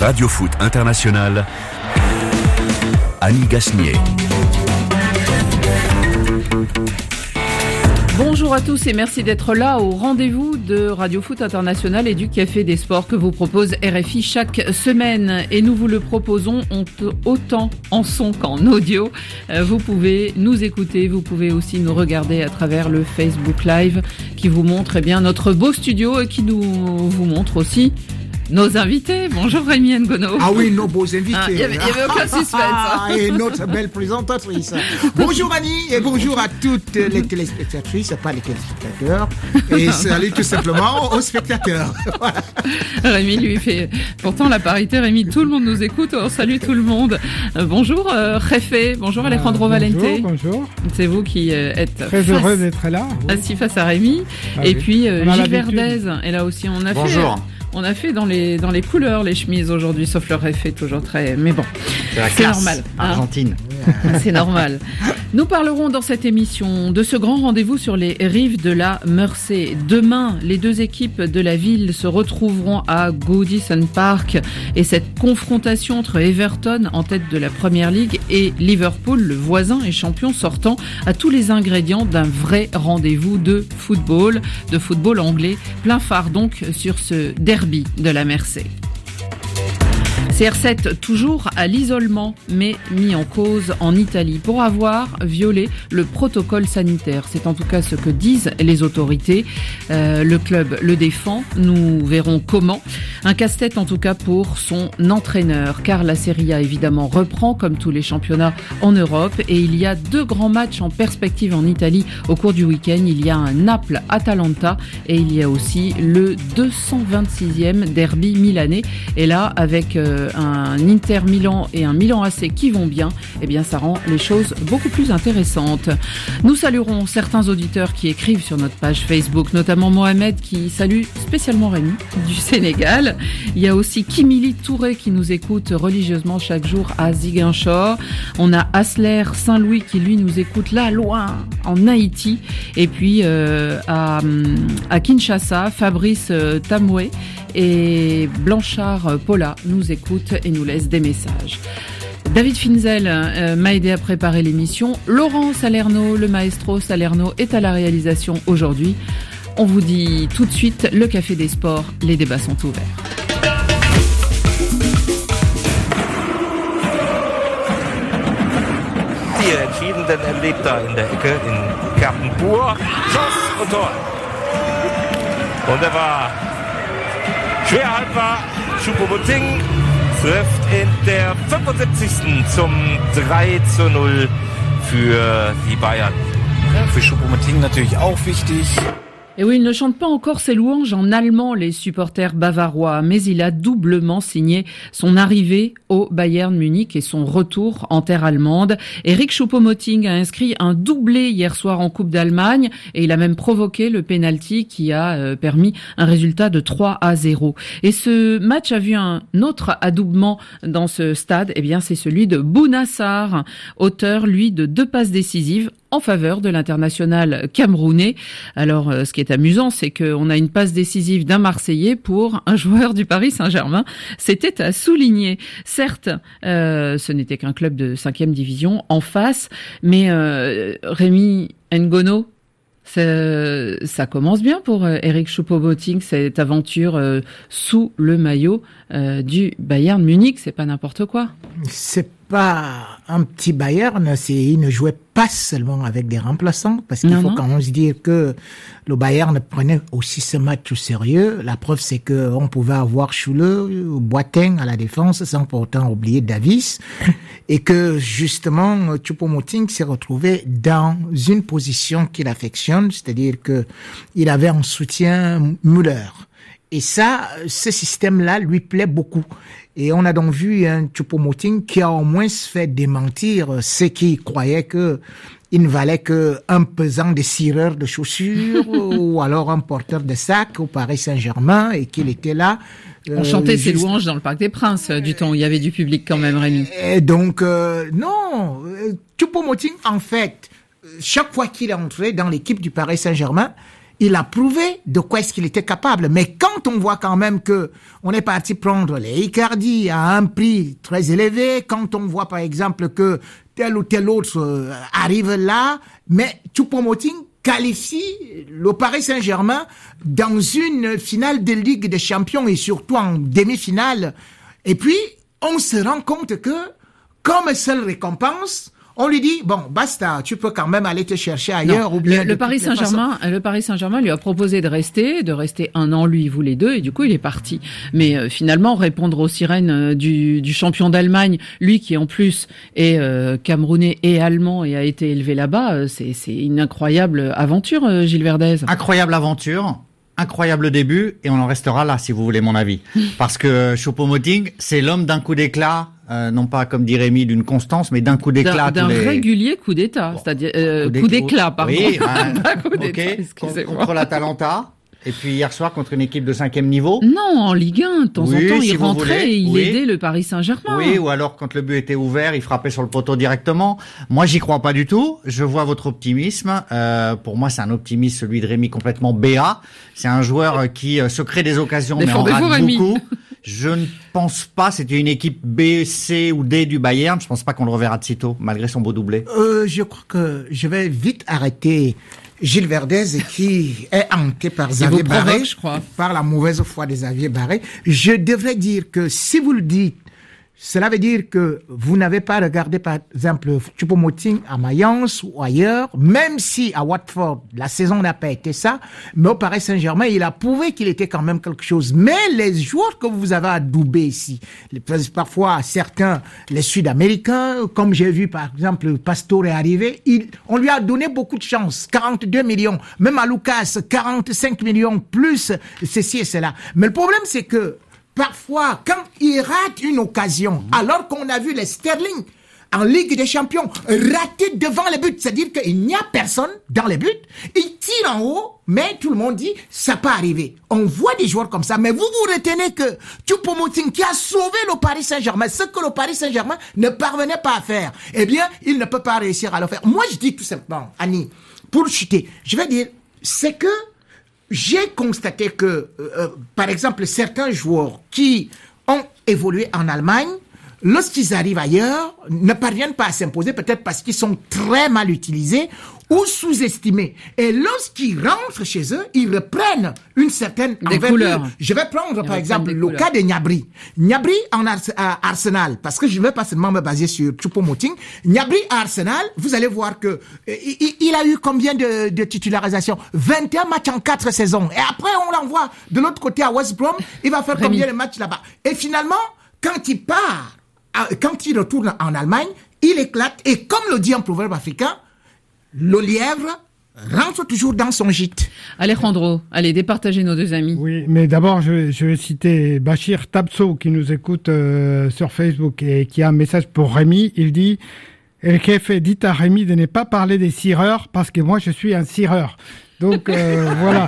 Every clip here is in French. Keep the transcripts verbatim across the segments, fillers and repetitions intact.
Radio Foot International, Annie Gasnier. Bonjour à tous et merci d'être là au rendez-vous de Radio Foot International et du Café des Sports que vous propose R F I chaque semaine. Et nous vous le proposons autant en son qu'en audio. Vous pouvez nous écouter, vous pouvez aussi nous regarder à travers le Facebook Live qui vous montre eh bien, notre beau studio et qui nous vous montre aussi nos invités. Bonjour Rémi Ngono. Ah oui, nos beaux invités. Il n'y avait, avait aucun suspense. Hein. Et notre belle présentatrice. Bonjour Annie et bonjour à toutes les téléspectatrices, pas les téléspectateurs. Et salut tout simplement aux spectateurs. Voilà. Rémi lui fait pourtant la parité. Rémi, tout le monde nous écoute. On salue tout le monde. Euh, bonjour euh, Réfé. Bonjour Alejandro euh, bonjour, Valente. Bonjour. C'est vous qui euh, êtes très face, heureux d'être là. Oui. Assis face à Rémi. Ah, et oui. puis euh, Gilles Verdez. Et là aussi on a bonjour. fait. On a fait dans les dans les couleurs les chemises aujourd'hui, sauf le réfé toujours très. Mais bon, c'est, la c'est normal. Hein. Argentine. C'est normal. Nous parlerons dans cette émission de ce grand rendez-vous sur les rives de la Mersey. Demain, les deux équipes de la ville se retrouveront à Goodison Park et cette confrontation entre Everton en tête de la Premier League et Liverpool, le voisin et champion sortant, a tous les ingrédients d'un vrai rendez-vous de football, de football anglais. Plein phare donc sur ce derby de la Mersey. C R sept toujours à l'isolement, mais mis en cause en Italie pour avoir violé le protocole sanitaire. C'est en tout cas ce que disent les autorités. Euh, le club le défend. Nous verrons comment. Un casse-tête en tout cas pour son entraîneur, car la Serie A évidemment reprend comme tous les championnats en Europe et il y a deux grands matchs en perspective en Italie au cours du week-end. Il y a un Naples-Atalanta et il y a aussi le deux cent vingt-sixième derby milanais. Et là, avec euh, un Inter Milan et un Milan A C qui vont bien, eh bien ça rend les choses beaucoup plus intéressantes. Nous saluerons certains auditeurs qui écrivent sur notre page Facebook, notamment Mohamed qui salue spécialement Rémi du Sénégal. Il y a aussi Kimili Touré qui nous écoute religieusement chaque jour à Ziguinchor. On a Asler Saint-Louis qui lui nous écoute là loin en Haïti. Et puis euh, à, à Kinshasa, Fabrice euh, Tamoué et Blanchard Paula nous écoutent et nous laissent des messages. David Finzel euh, m'a aidé à préparer l'émission. Laurent Salerno, le maestro Salerno, est à la réalisation aujourd'hui. On vous dit tout de suite le Café des Sports, les débats sont ouverts. Die entschiedenen Erlebter in der Ecke in Kerpenpur. Schuss und Tor. Wunderbar. Schwer haltbar, Choupo-Moting trifft in der fünfundsiebzigsten zum drei zu null für die Bayern. Ja, für Choupo-Moting natürlich auch wichtig. Et oui, il ne chante pas encore ses louanges en allemand, les supporters bavarois, mais il a doublement signé son arrivée au Bayern Munich et son retour en terre allemande. Eric Choupo-Moting a inscrit un doublé hier soir en Coupe d'Allemagne et il a même provoqué le penalty qui a euh, permis un résultat de trois à zéro. Et ce match a vu un autre adoubement dans ce stade, eh bien c'est celui de Bouna Sarr, auteur lui de deux passes décisives en faveur de l'international camerounais. Alors, euh, ce qui est amusant, c'est qu'on a une passe décisive d'un Marseillais pour un joueur du Paris Saint-Germain. C'était à souligner. Certes, euh, ce n'était qu'un club de cinquième division en face, mais euh, Rémi Ngono, ça, ça commence bien pour euh, Eric Choupo-Moting, cette aventure euh, sous le maillot euh, du Bayern Munich. C'est pas n'importe quoi. C'est pas un petit Bayern, c'est, il ne jouait pas seulement avec des remplaçants, parce qu'il non, faut non. quand même se dire que le Bayern prenait aussi ce match au sérieux. La preuve, c'est que on pouvait avoir Schüller, Boateng à la défense, sans pourtant oublier Davis, et que justement, Choupo-Moting s'est retrouvé dans une position qu'il affectionne, c'est-à-dire que il avait en soutien Müller. Et ça, ce système-là lui plaît beaucoup. Et on a donc vu un Choupo-Moting qui a au moins fait démentir ceux qui croyaient que il ne valait qu'un pesant de cireur de chaussures ou alors un porteur de sac au Paris Saint-Germain et qu'il était là. On euh, chantait ses juste... louanges dans le Parc des Princes euh, du temps où il y avait du public quand même, Rémi. Et donc, euh, non, Choupo-Moting, en fait, chaque fois qu'il est entré dans l'équipe du Paris Saint-Germain, il a prouvé de quoi est-ce qu'il était capable. Mais quand on voit quand même que on est parti prendre les Icardi à un prix très élevé, quand on voit par exemple que tel ou tel autre euh, arrive là, mais Choupo-Moting qualifie le Paris Saint-Germain dans une finale de Ligue des Champions et surtout en demi-finale. Et puis, on se rend compte que, comme seule récompense, on lui dit, bon, basta, tu peux quand même aller te chercher ailleurs. Non, ou bien le, le Paris Saint-Germain, le Paris Saint-Germain lui a proposé de rester, de rester un an, lui, il voulait deux, et du coup, il est parti. Mais euh, finalement, répondre aux sirènes euh, du, du champion d'Allemagne, lui qui en plus est euh, camerounais et allemand et a été élevé là-bas, euh, c'est, c'est une incroyable aventure, euh, Gilles Verdez. Incroyable aventure. Incroyable début, et on en restera là, si vous voulez mon avis. Parce que Choupo-Moting, c'est l'homme d'un coup d'éclat, euh, non pas comme dit Rémi d'une constance, mais d'un coup d'éclat. D'un, d'un les... régulier coup d'état, bon, c'est-à-dire euh, coup, coup d'éclat, pardon. Oui, hein, pas coup okay. d'état, excusez-moi. Contre l'Atalanta. Et puis hier soir contre une équipe de cinquième niveau. Non, en Ligue un, de temps oui, en temps, si il rentrait et il oui. aidait le Paris Saint-Germain. Oui, ou alors quand le but était ouvert, il frappait sur le poteau directement. Moi, j'y crois pas du tout. Je vois votre optimisme. Euh, pour moi, c'est un optimisme, celui de Rémi, complètement béat. C'est un joueur qui euh, se crée des occasions, mais en rate beaucoup. Je ne pense pas, c'était une équipe B, C ou D du Bayern. Je pense pas qu'on le reverra de sitôt, malgré son beau doublé. Euh, je crois que je vais vite arrêter Gilles Verdez qui est hanté par Xavier Barré, je crois. par la mauvaise foi de Xavier Barré. Je devrais dire que si vous le dites, cela veut dire que vous n'avez pas regardé, par exemple, Choupo-Moting à Mayence ou ailleurs, même si à Watford, la saison n'a pas été ça, mais au Paris Saint-Germain, il a prouvé qu'il était quand même quelque chose. Mais les joueurs que vous avez adoubés ici, parfois certains, les Sud-Américains, comme j'ai vu par exemple Pastore est arrivé, il, on lui a donné beaucoup de chance, quarante-deux millions, même à Lucas, quarante-cinq millions, plus ceci et cela. Mais le problème c'est que parfois, quand il rate une occasion, alors qu'on a vu les Sterling en Ligue des Champions rater devant les buts, c'est-à-dire qu'il n'y a personne dans les buts, il tire en haut, mais tout le monde dit, ça peut arriver. On voit des joueurs comme ça, mais vous vous retenez que Choupo-Moting qui a sauvé le Paris Saint-Germain, ce que le Paris Saint-Germain ne parvenait pas à faire, eh bien, il ne peut pas réussir à le faire. Moi, je dis tout simplement, Annie, pour chuter, je vais dire, c'est que j'ai constaté que, euh, par exemple, certains joueurs qui ont évolué en Allemagne, lorsqu'ils arrivent ailleurs, ne parviennent pas à s'imposer, peut-être parce qu'ils sont très mal utilisés ou sous-estimés. Et lorsqu'ils rentrent chez eux, ils reprennent une certaine des couleurs. Je vais prendre, ils par exemple, le cas de Gnabry. Gnabry en Ars- à Arsenal, parce que je ne vais pas seulement me baser sur Choupo-Moting. Gnabry à Arsenal, vous allez voir que euh, il, il a eu combien de, de titularisations? vingt et un matchs en quatre saisons. Et après, on l'envoie de l'autre côté à West Brom. Il va faire Rémi. combien de matchs là-bas? Et finalement, quand il part, quand il retourne en Allemagne, il éclate. Et comme le dit un proverbe africain, le lièvre rentre toujours dans son gîte. Alejandro, allez, départagez nos deux amis. Oui, mais d'abord, je, je vais citer Bachir Tabso qui nous écoute euh, sur Facebook et qui a un message pour Rémi. Il dit « El jefe dit à Rémi de ne pas parler des cireurs parce que moi, je suis un cireur. » Donc euh, voilà,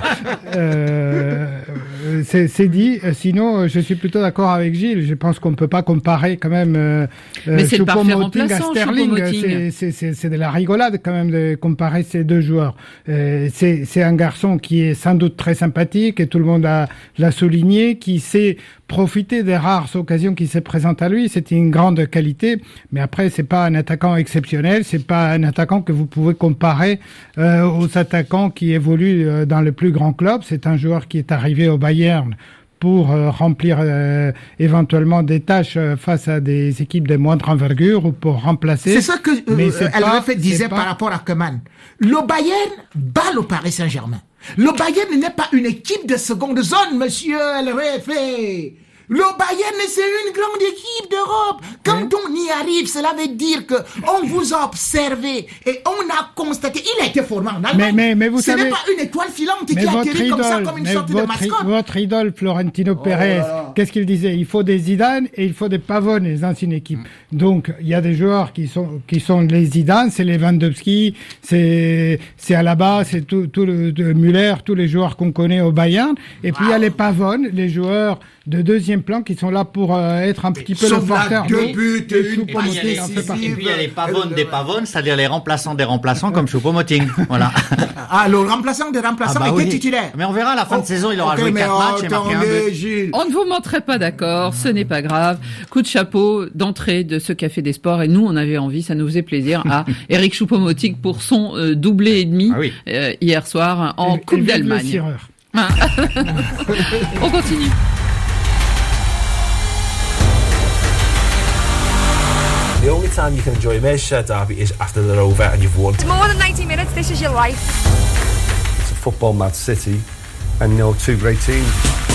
euh, c'est, c'est dit. Sinon, je suis plutôt d'accord avec Gilles. Je pense qu'on ne peut pas comparer quand même euh, Mais c'est le parfait Choupo-Moting à remplaçant, Sterling. Choupo-Moting. C'est, c'est, c'est, c'est de la rigolade quand même de comparer ces deux joueurs. Euh, c'est, c'est un garçon qui est sans doute très sympathique et tout le monde a, l'a souligné, qui sait profiter des rares occasions qui se présentent à lui. C'est une grande qualité, mais après c'est pas un attaquant exceptionnel. C'est pas un attaquant que vous pouvez comparer euh, aux attaquants qui évoluent euh, dans le plus grand club. C'est un joueur qui est arrivé au Bayern pour euh, remplir euh, éventuellement des tâches euh, face à des équipes de moindre envergure ou pour remplacer. C'est ça que euh, Mais c'est elle pas- fait disait c'est pas- par rapport à Koeman. Le Bayern bat le Paris Saint-Germain. Le Bayern n'est pas une équipe de seconde zone, monsieur L R F. Le Bayern, c'est une grande équipe d'Europe. Quand on y arrive, cela veut dire que on vous a observé et on a constaté. Il a été formé en Allemagne. Mais- mais- mais vous Ce savez- n'est pas une étoile filante qui Mais votre atterrit comme ça, idole, comme une mais sorte de votre, mascotte. votre idole Florentino Pérez, qu'est-ce qu'il disait? Il faut des Zidane et il faut des Pavone, les anciennes équipes. Donc, il y a des joueurs qui sont, qui sont les Zidane, c'est les Lewandowski, c'est, c'est Alaba, c'est tout, tout le, de Müller, tous les joueurs qu'on connaît au Bayern. Et puis, il y a les Pavone, les joueurs de deuxième deuxième plan qui sont là pour euh, être un petit peu le porteur deux buts et une Et puis, il y a les, et puis il y a les pavones des pavones, c'est-à-dire les remplaçants des remplaçants comme Choupo-Moting. Voilà. Ah, le remplaçant des remplaçants Ah bah était oui. titulaire. Mais on verra à la fin de saison, il aura Ok, joué mais quatre matchs et marqué un attendez, but. Gilles. On ne vous montrait pas d'accord, ce n'est pas grave. Coup de chapeau d'entrée de ce Café des Sports et nous on avait envie, ça nous faisait plaisir à Eric Choupo-Moting pour son euh, doublé et demi Ah oui. euh, hier soir en Et- Coupe et vive le d'Allemagne. cireur. Ah. On continue. The only time you can enjoy a Merseyside derby is after they're over and you've won. It's more than ninety minutes, this is your life. It's a football mad city and you know two great teams.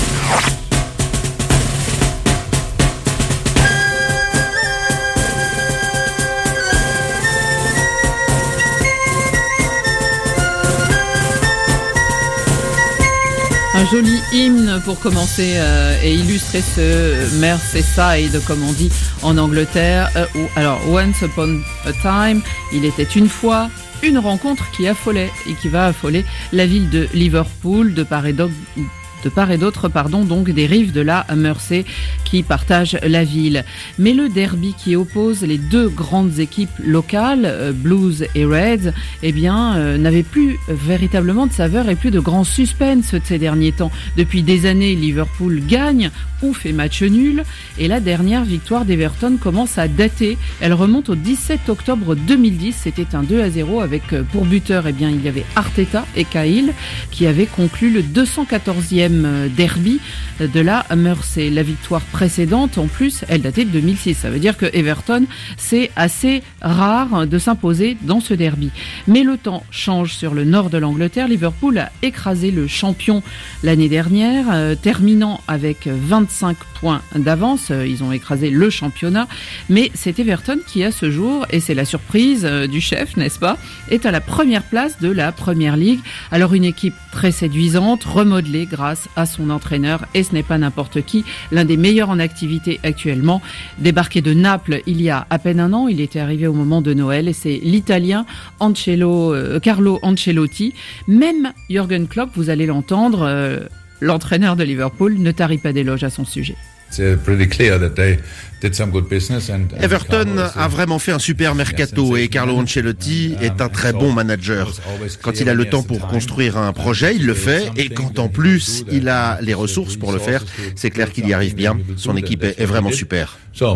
Un joli hymne pour commencer euh, et illustrer ce Merseyside, comme on dit en Angleterre. Euh, ou, alors, Once Upon a Time, il était une fois une rencontre qui affolait et qui va affoler la ville de Liverpool de part et d'autre. de part et d'autre, pardon, donc des rives de la Mersey qui partagent la ville. Mais le derby qui oppose les deux grandes équipes locales, euh, Blues et Reds, eh bien, euh, n'avait plus véritablement de saveur et plus de grand suspense de ces derniers temps. Depuis des années, Liverpool gagne ou fait match nul et la dernière victoire d'Everton commence à dater. Elle remonte au dix-sept octobre deux mille dix. C'était un deux à zéro avec euh, pour buteur, eh bien, il y avait Arteta et Cahill qui avaient conclu le deux cent quatorzième derby de la Mersey. La victoire précédente, en plus, elle datait de deux mille six. Ça veut dire que Everton, c'est assez rare de s'imposer dans ce derby. Mais le temps change sur le nord de l'Angleterre. Liverpool a écrasé le champion l'année dernière, euh, terminant avec vingt-cinq points d'avance. Ils ont écrasé le championnat. Mais c'est Everton qui, à ce jour, et c'est la surprise euh, du chef, n'est-ce pas, est à la première place de la Premier League. Alors une équipe très séduisante, remodelée grâce à son entraîneur, et ce n'est pas n'importe qui, l'un des meilleurs en activité actuellement. Débarqué de Naples il y a à peine un an, il était arrivé au moment de Noël, et c'est l'Italien Angelo, euh, Carlo Ancelotti. Même Jürgen Klopp, vous allez l'entendre, euh, l'entraîneur de Liverpool, ne tarit pas d'éloges à son sujet. Everton a vraiment fait un super mercato et Carlo Ancelotti est un très bon manager. Quand il a le temps pour construire un projet, il le fait, et quand en plus il a les ressources pour le faire, c'est clair qu'il y arrive bien. Son équipe est vraiment super.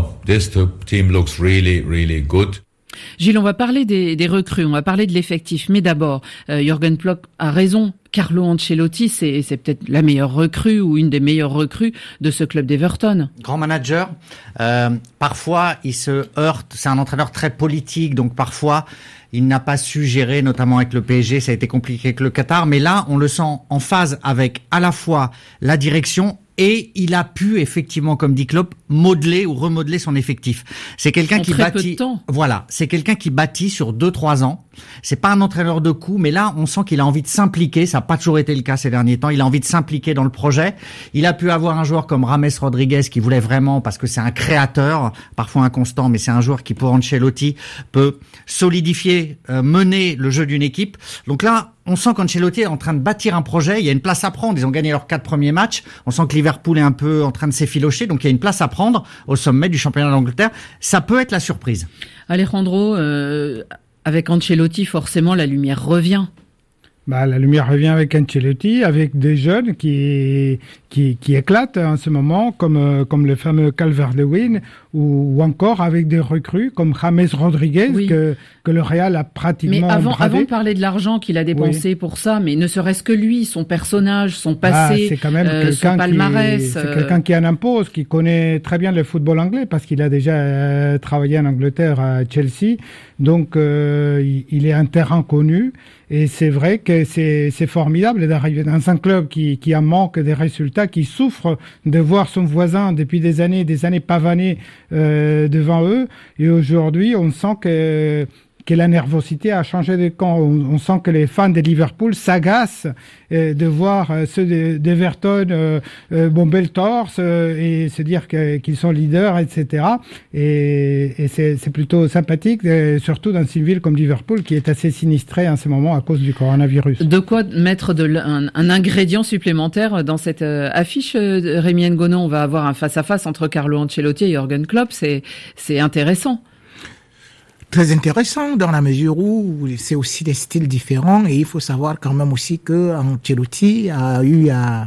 Gilles, on va parler des, des recrues, on va parler de l'effectif, mais d'abord, euh, Jürgen Klopp a raison. Carlo Ancelotti, c'est, c'est peut-être la meilleure recrue ou une des meilleures recrues de ce club d'Everton. Grand manager. Euh, parfois, il se heurte. C'est un entraîneur très politique, donc parfois, il n'a pas su gérer, notamment avec le P S G. Ça a été compliqué avec le Qatar. Mais là, on le sent en phase avec à la fois la direction et il a pu effectivement, comme dit Klopp, modeler ou remodeler son effectif. C'est quelqu'un en qui très bâtit. Peu de temps. Voilà, c'est quelqu'un qui bâtit sur deux trois ans. C'est pas un entraîneur de coups, mais là, on sent qu'il a envie de s'impliquer. Ça n'a pas toujours été le cas ces derniers temps. Il a envie de s'impliquer dans le projet. Il a pu avoir un joueur comme James Rodriguez qui voulait vraiment, parce que c'est un créateur, parfois inconstant, mais c'est un joueur qui, pour Ancelotti, peut solidifier, euh, mener le jeu d'une équipe. Donc là, on sent qu'Ancelotti est en train de bâtir un projet. Il y a une place à prendre. Ils ont gagné leurs quatre premiers matchs. On sent que Liverpool est un peu en train de s'effilocher. Donc il y a une place à prendre au sommet du championnat d'Angleterre. Ça peut être la surprise. Alejandro, euh, avec Ancelotti, forcément, la lumière revient. Bah, la lumière revient avec Ancelotti, avec des jeunes qui qui, qui éclatent en ce moment, comme euh, comme le fameux Calvert-Lewin, ou, ou encore avec des recrues comme James Rodriguez, oui. que que le Real a pratiquement Mais avant, bravé. avant de parler de l'argent qu'il a dépensé oui. pour ça, mais ne serait-ce que lui, son personnage, son passé, ah, c'est quand même euh, son palmarès. Qui, c'est euh... quelqu'un qui en impose, qui connaît très bien le football anglais, parce qu'il a déjà euh, travaillé en Angleterre à Chelsea, donc euh, il, il est un terrain connu. Et c'est vrai que c'est, c'est formidable d'arriver dans un club qui, qui en manque des résultats, qui souffre de voir son voisin depuis des années, des années pavaner euh, devant eux. Et aujourd'hui, on sent que que la nervosité a changé de camp. On, on sent que les fans de Liverpool s'agacent euh, de voir euh, ceux de, d'Everton euh, euh, bomber le torse euh, et se dire que, qu'ils sont leaders, et cetera. Et, et c'est, c'est plutôt sympathique, euh, surtout dans une ville comme Liverpool qui est assez sinistrée en ce moment à cause du coronavirus. De quoi mettre de, un, un ingrédient supplémentaire dans cette euh, affiche, euh, Rémi Ngono? On va avoir un face-à-face entre Carlo Ancelotti et Jürgen Klopp. C'est, c'est intéressant. Très intéressant dans la mesure où c'est aussi des styles différents et il faut savoir quand même aussi que Ancelotti a eu à,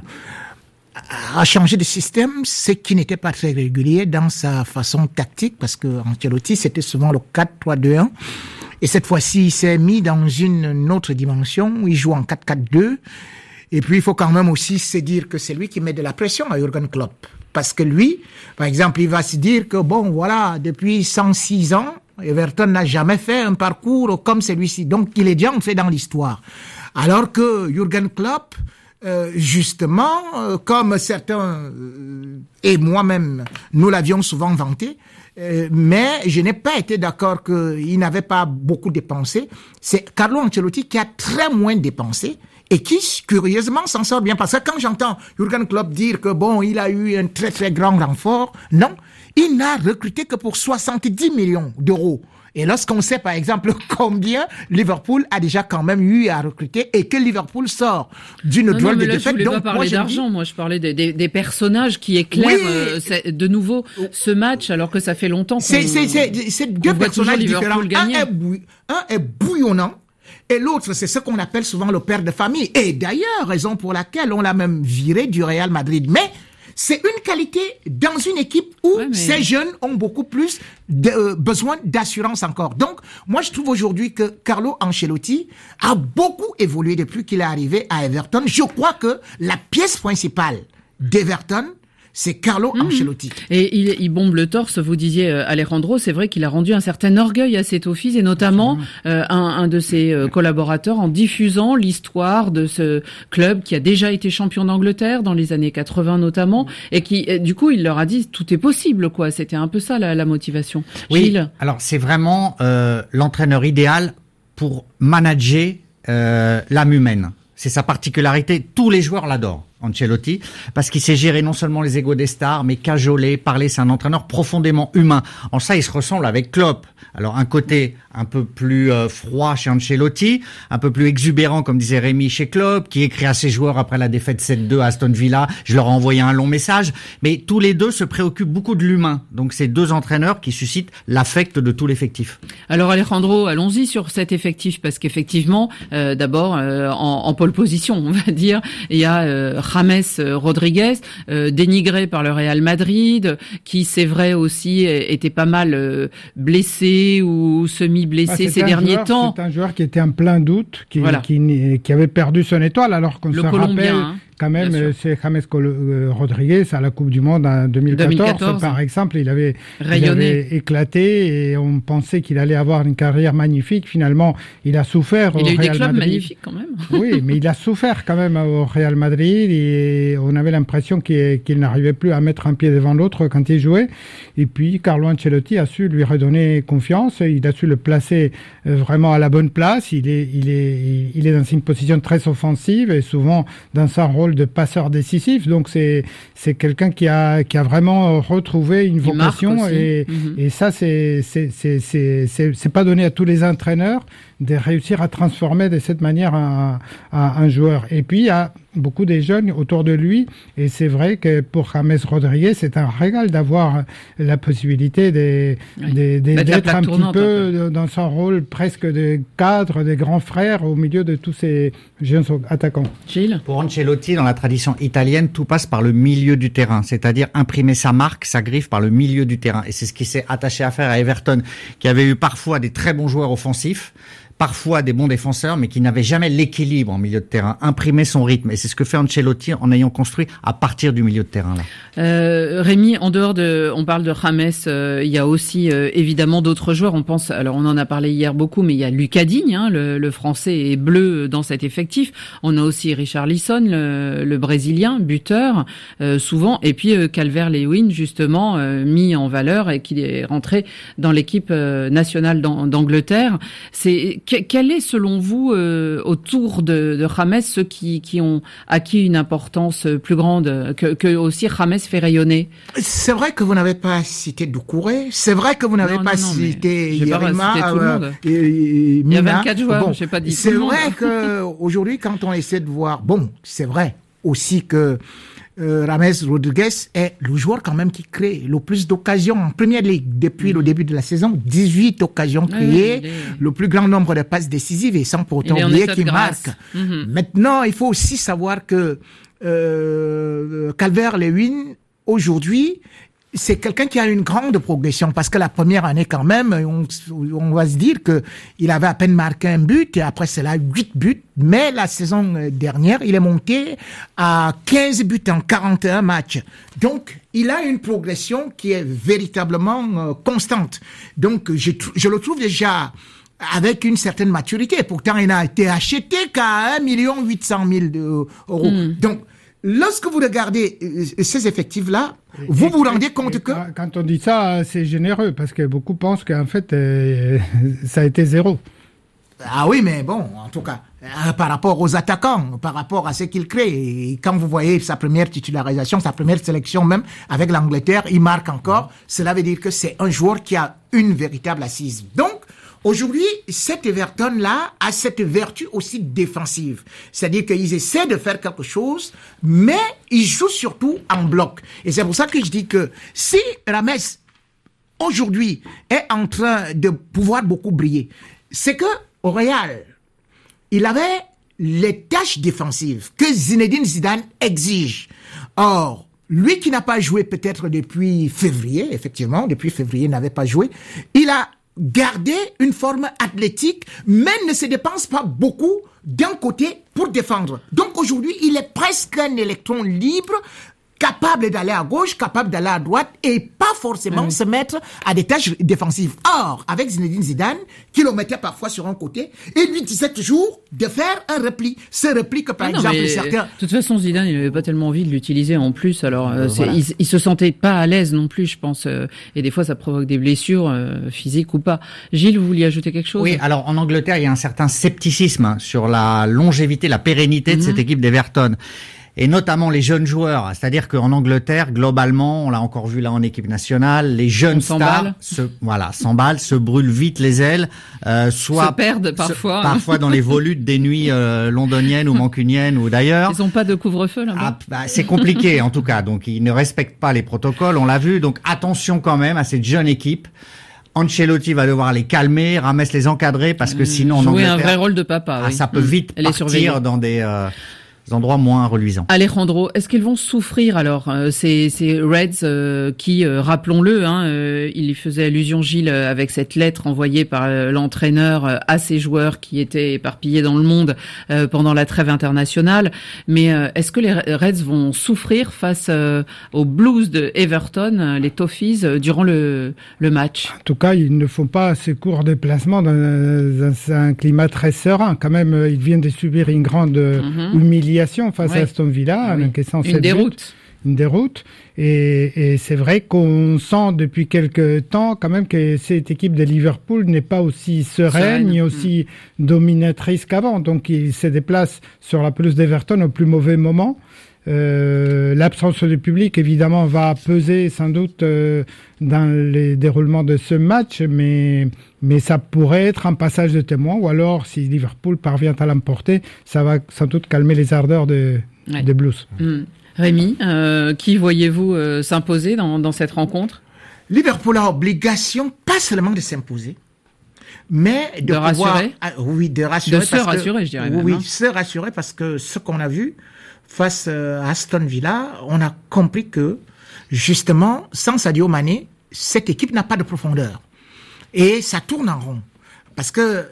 à changer de système, ce qui n'était pas très régulier dans sa façon tactique parce que Ancelotti c'était souvent le quatre trois deux un et cette fois-ci il s'est mis dans une autre dimension où il joue en quatre quatre deux et puis il faut quand même aussi se dire que c'est lui qui met de la pression à Jürgen Klopp parce que lui, par exemple, il va se dire que bon voilà, depuis cent six ans Everton n'a jamais fait un parcours comme celui-ci, donc il est déjà entré dans l'histoire. Alors que Jürgen Klopp, euh, justement, euh, comme certains euh, et moi-même, nous l'avions souvent vanté, euh, mais je n'ai pas été d'accord qu'il n'avait pas beaucoup dépensé. C'est Carlo Ancelotti qui a très moins dépensé et qui, curieusement, s'en sort bien. Parce que quand j'entends Jürgen Klopp dire que bon, il a eu un très très grand renfort, non. Il n'a recruté que pour soixante-dix millions d'euros. Et lorsqu'on sait, par exemple, combien Liverpool a déjà quand même eu à recruter et que Liverpool sort d'une drôle de défaite. Je voulais donc, pas parler moi, d'argent, dis... moi je parlais des, des, des personnages qui éclairent oui. euh, de nouveau ce match alors que ça fait longtemps qu'on c'est, c'est, c'est, c'est deux personnages différents. Un est, bouill... un est bouillonnant. Et l'autre, c'est ce qu'on appelle souvent le père de famille. Et d'ailleurs, raison pour laquelle on l'a même viré du Real Madrid. Mais c'est une qualité dans une équipe où ouais, mais... ces jeunes ont beaucoup plus de, euh, besoin d'assurance encore. Donc, moi, je trouve aujourd'hui que Carlo Ancelotti a beaucoup évolué depuis qu'il est arrivé à Everton. Je crois que la pièce principale d'Everton, c'est Carlo mmh. Ancelotti. Et il, il bombe le torse, vous disiez euh, Alejandro, c'est vrai qu'il a rendu un certain orgueil à cet office et notamment euh, un, un de ses euh, collaborateurs en diffusant l'histoire de ce club qui a déjà été champion d'Angleterre dans les années quatre-vingts notamment et qui, euh, du coup, il leur a dit tout est possible, quoi. C'était un peu ça la, la motivation. Oui, Gilles. Alors c'est vraiment euh, l'entraîneur idéal pour manager euh, l'âme humaine. C'est sa particularité. Tous les joueurs l'adorent, Ancelotti, parce qu'il sait gérer non seulement les égos des stars, mais cajoler, parler. C'est un entraîneur profondément humain. En ça, il se ressemble avec Klopp. Alors, un côté un peu plus euh, froid chez Ancelotti, un peu plus exubérant, comme disait Rémi, chez Klopp, qui écrit à ses joueurs après la défaite sept deux à Aston Villa. Je leur ai envoyé un long message. Mais tous les deux se préoccupent beaucoup de l'humain. Donc, c'est deux entraîneurs qui suscitent l'affect de tout l'effectif. Alors, Alejandro, allons-y sur cet effectif, parce qu'effectivement, euh, d'abord, euh, en, en pole position, on va dire, il y a euh, James Rodriguez, euh, dénigré par le Real Madrid, qui, c'est vrai aussi, était pas mal euh, blessé ou semi-blessé ah, ces derniers joueur, temps. C'est un joueur qui était en plein doute, qui, voilà. qui, qui avait perdu son étoile, alors qu'on le se Colombien, rappelle... Hein. Quand même, c'est James Rodriguez à la Coupe du Monde en deux mille quatorze, deux mille quatorze par exemple, il avait, il avait éclaté et on pensait qu'il allait avoir une carrière magnifique. Finalement, il a souffert il au a eu Real des clubs Madrid. magnifiques quand même. Oui, mais il a souffert quand même au Real Madrid et on avait l'impression qu'il, qu'il n'arrivait plus à mettre un pied devant l'autre quand il jouait. Et puis, Carlo Ancelotti a su lui redonner confiance. Il a su le placer vraiment à la bonne place. Il est, il est, il est dans une position très offensive et souvent dans un rôle de passeur décisif, donc c'est c'est quelqu'un qui a qui a vraiment retrouvé une vocation et mm-hmm. et ça c'est c'est c'est c'est c'est c'est pas donné à tous les entraîneurs de réussir à transformer de cette manière un, un, un joueur. Et puis il y a beaucoup de jeunes autour de lui et c'est vrai que pour James Rodriguez c'est un régal d'avoir la possibilité de, oui. de, de d'être un petit peu, un peu dans son rôle presque de cadre, de grand frère au milieu de tous ces jeunes attaquants. Gilles ? Pour Ancelotti, dans la tradition italienne, tout passe par le milieu du terrain, c'est-à-dire imprimer sa marque, sa griffe par le milieu du terrain. Et c'est ce qui s'est attaché à faire à Everton, qui avait eu parfois des très bons joueurs offensifs, parfois des bons défenseurs, mais qui n'avait jamais l'équilibre en milieu de terrain, imprimer son rythme. Et c'est ce que fait Ancelotti en ayant construit à partir du milieu de terrain là. Euh, Rémi, en dehors de, on parle de James, euh, il y a aussi euh, évidemment d'autres joueurs. On pense, alors on en a parlé hier beaucoup, mais il y a Lucas Digne, hein, le, le Français est bleu dans cet effectif. On a aussi Richarlison, le, le Brésilien, buteur euh, souvent, et puis euh, Calvert-Lewin justement euh, mis en valeur et qui est rentré dans l'équipe euh, nationale d'An- d'Angleterre. C'est quel est selon vous euh, autour de, de James ceux qui, qui ont acquis une importance plus grande que, que aussi James fait rayonner? C'est vrai que vous n'avez pas cité Doucouré, c'est vrai que vous n'avez non, pas non, non, cité Yerima, euh, et, et Mina. Il y a vingt-quatre joueurs, bon, j'ai pas dit c'est tout le monde. vrai que aujourd'hui, quand on essaie de voir, bon, c'est vrai aussi que Euh, James Rodriguez est le joueur quand même qui crée le plus d'occasions en Première Ligue depuis mmh. le début de la saison. dix-huit occasions créées, oui, est... le plus grand nombre de passes décisives et sans pour autant oublier qu'il marque. Mmh. Maintenant, il faut aussi savoir que euh, Calvert-Lewin, aujourd'hui, c'est quelqu'un qui a une grande progression parce que la première année quand même, on, on va se dire que il avait à peine marqué un but et après c'est là huit buts. Mais la saison dernière, il est monté à quinze buts en quarante et un matchs. Donc, il a une progression qui est véritablement euh, constante. Donc, je, je le trouve déjà avec une certaine maturité. Pourtant, il n'a été acheté qu'à un million huit cent mille euros. Mm. Donc, lorsque vous regardez ces effectifs-là, vous vous rendez compte que... Quand on dit ça, c'est généreux, parce que beaucoup pensent qu'en fait, euh, ça a été zéro. Ah oui, mais bon, en tout cas, euh, par rapport aux attaquants, par rapport à ce qu'il crée, et quand vous voyez sa première titularisation, sa première sélection même, avec l'Angleterre, il marque encore, cela veut dire que c'est un joueur qui a une véritable assise. Donc, aujourd'hui, cet Everton-là a cette vertu aussi défensive. C'est-à-dire qu'ils essaient de faire quelque chose, mais ils jouent surtout en bloc. Et c'est pour ça que je dis que si James, aujourd'hui, est en train de pouvoir beaucoup briller, c'est que au Real, il avait les tâches défensives que Zinedine Zidane exige. Or, lui qui n'a pas joué peut-être depuis février, effectivement, depuis février, il n'avait pas joué, il a garder une forme athlétique, mais ne se dépense pas beaucoup d'un côté pour défendre. Donc aujourd'hui, il est presque un électron libre, capable d'aller à gauche, capable d'aller à droite, et pas forcément mmh. se mettre à des tâches défensives. Or, avec Zinedine Zidane, qui le mettait parfois sur un côté, il lui disait toujours de faire un repli. Ce repli que, par ah exemple, non, certains... De toute façon, Zidane, il n'avait pas tellement envie de l'utiliser en plus, alors euh, voilà. il, il se sentait pas à l'aise non plus, je pense, euh, et des fois, ça provoque des blessures, euh, physiques ou pas. Gilles, vous vouliez ajouter quelque chose? Oui, alors en Angleterre, il y a un certain scepticisme sur la longévité, la pérennité mmh. de cette équipe d'Everton. Et notamment les jeunes joueurs, c'est-à-dire qu'en Angleterre, globalement, on l'a encore vu là en équipe nationale, les jeunes stars, se, voilà, s'emballent, se brûlent vite les ailes, euh, soit se perdent parfois, se, parfois dans les volutes des nuits euh, londoniennes ou mancuniennes ou d'ailleurs. Ils ont pas de couvre-feu là-bas. Ah, bah, c'est compliqué en tout cas, donc ils ne respectent pas les protocoles, on l'a vu. Donc attention quand même à cette jeune équipe. Ancelotti va devoir les calmer, James les encadrer parce que sinon jouer en Angleterre, un vrai rôle de papa. Ah, oui. ça peut vite Elle partir dans des euh, endroits moins reluisants. Alejandro, est-ce qu'ils vont souffrir alors euh, ces, ces Reds euh, qui, euh, rappelons-le, hein, euh, il y faisait allusion Gilles euh, avec cette lettre envoyée par euh, l'entraîneur euh, à ces joueurs qui étaient éparpillés dans le monde euh, pendant la trêve internationale. Mais euh, est-ce que les Reds vont souffrir face euh, aux Blues de Everton, euh, les Toffees, euh, durant le, le match? En tout cas, ils ne font pas ces courts déplacements dans, dans un climat très serein. Quand même, ils viennent de subir une grande mm-hmm. humiliation face ouais. à Aston Villa, oui. en encaissant une déroute. Buts, une déroute. Et, et c'est vrai qu'on sent depuis quelques temps quand même que cette équipe de Liverpool n'est pas aussi sereine, ni aussi mmh. dominatrice qu'avant. Donc il se déplace sur la pelouse d'Everton au plus mauvais moment. Euh, l'absence du public évidemment va peser sans doute euh, dans les déroulements de ce match, mais mais ça pourrait être un passage de témoin, ou alors si Liverpool parvient à l'emporter, ça va sans doute calmer les ardeurs de, ouais. des Blues. Mmh. Rémi, euh, qui voyez-vous euh, s'imposer dans, dans cette rencontre? Liverpool a obligation pas seulement de s'imposer, mais de, de pouvoir, rassurer. Ah, oui, de rassurer. De se rassurer, que, je dirais. Oui, même, hein. se rassurer parce que ce qu'on a vu face à Aston Villa, on a compris que, justement, sans Sadio Mané, cette équipe n'a pas de profondeur. Et ça tourne en rond. Parce que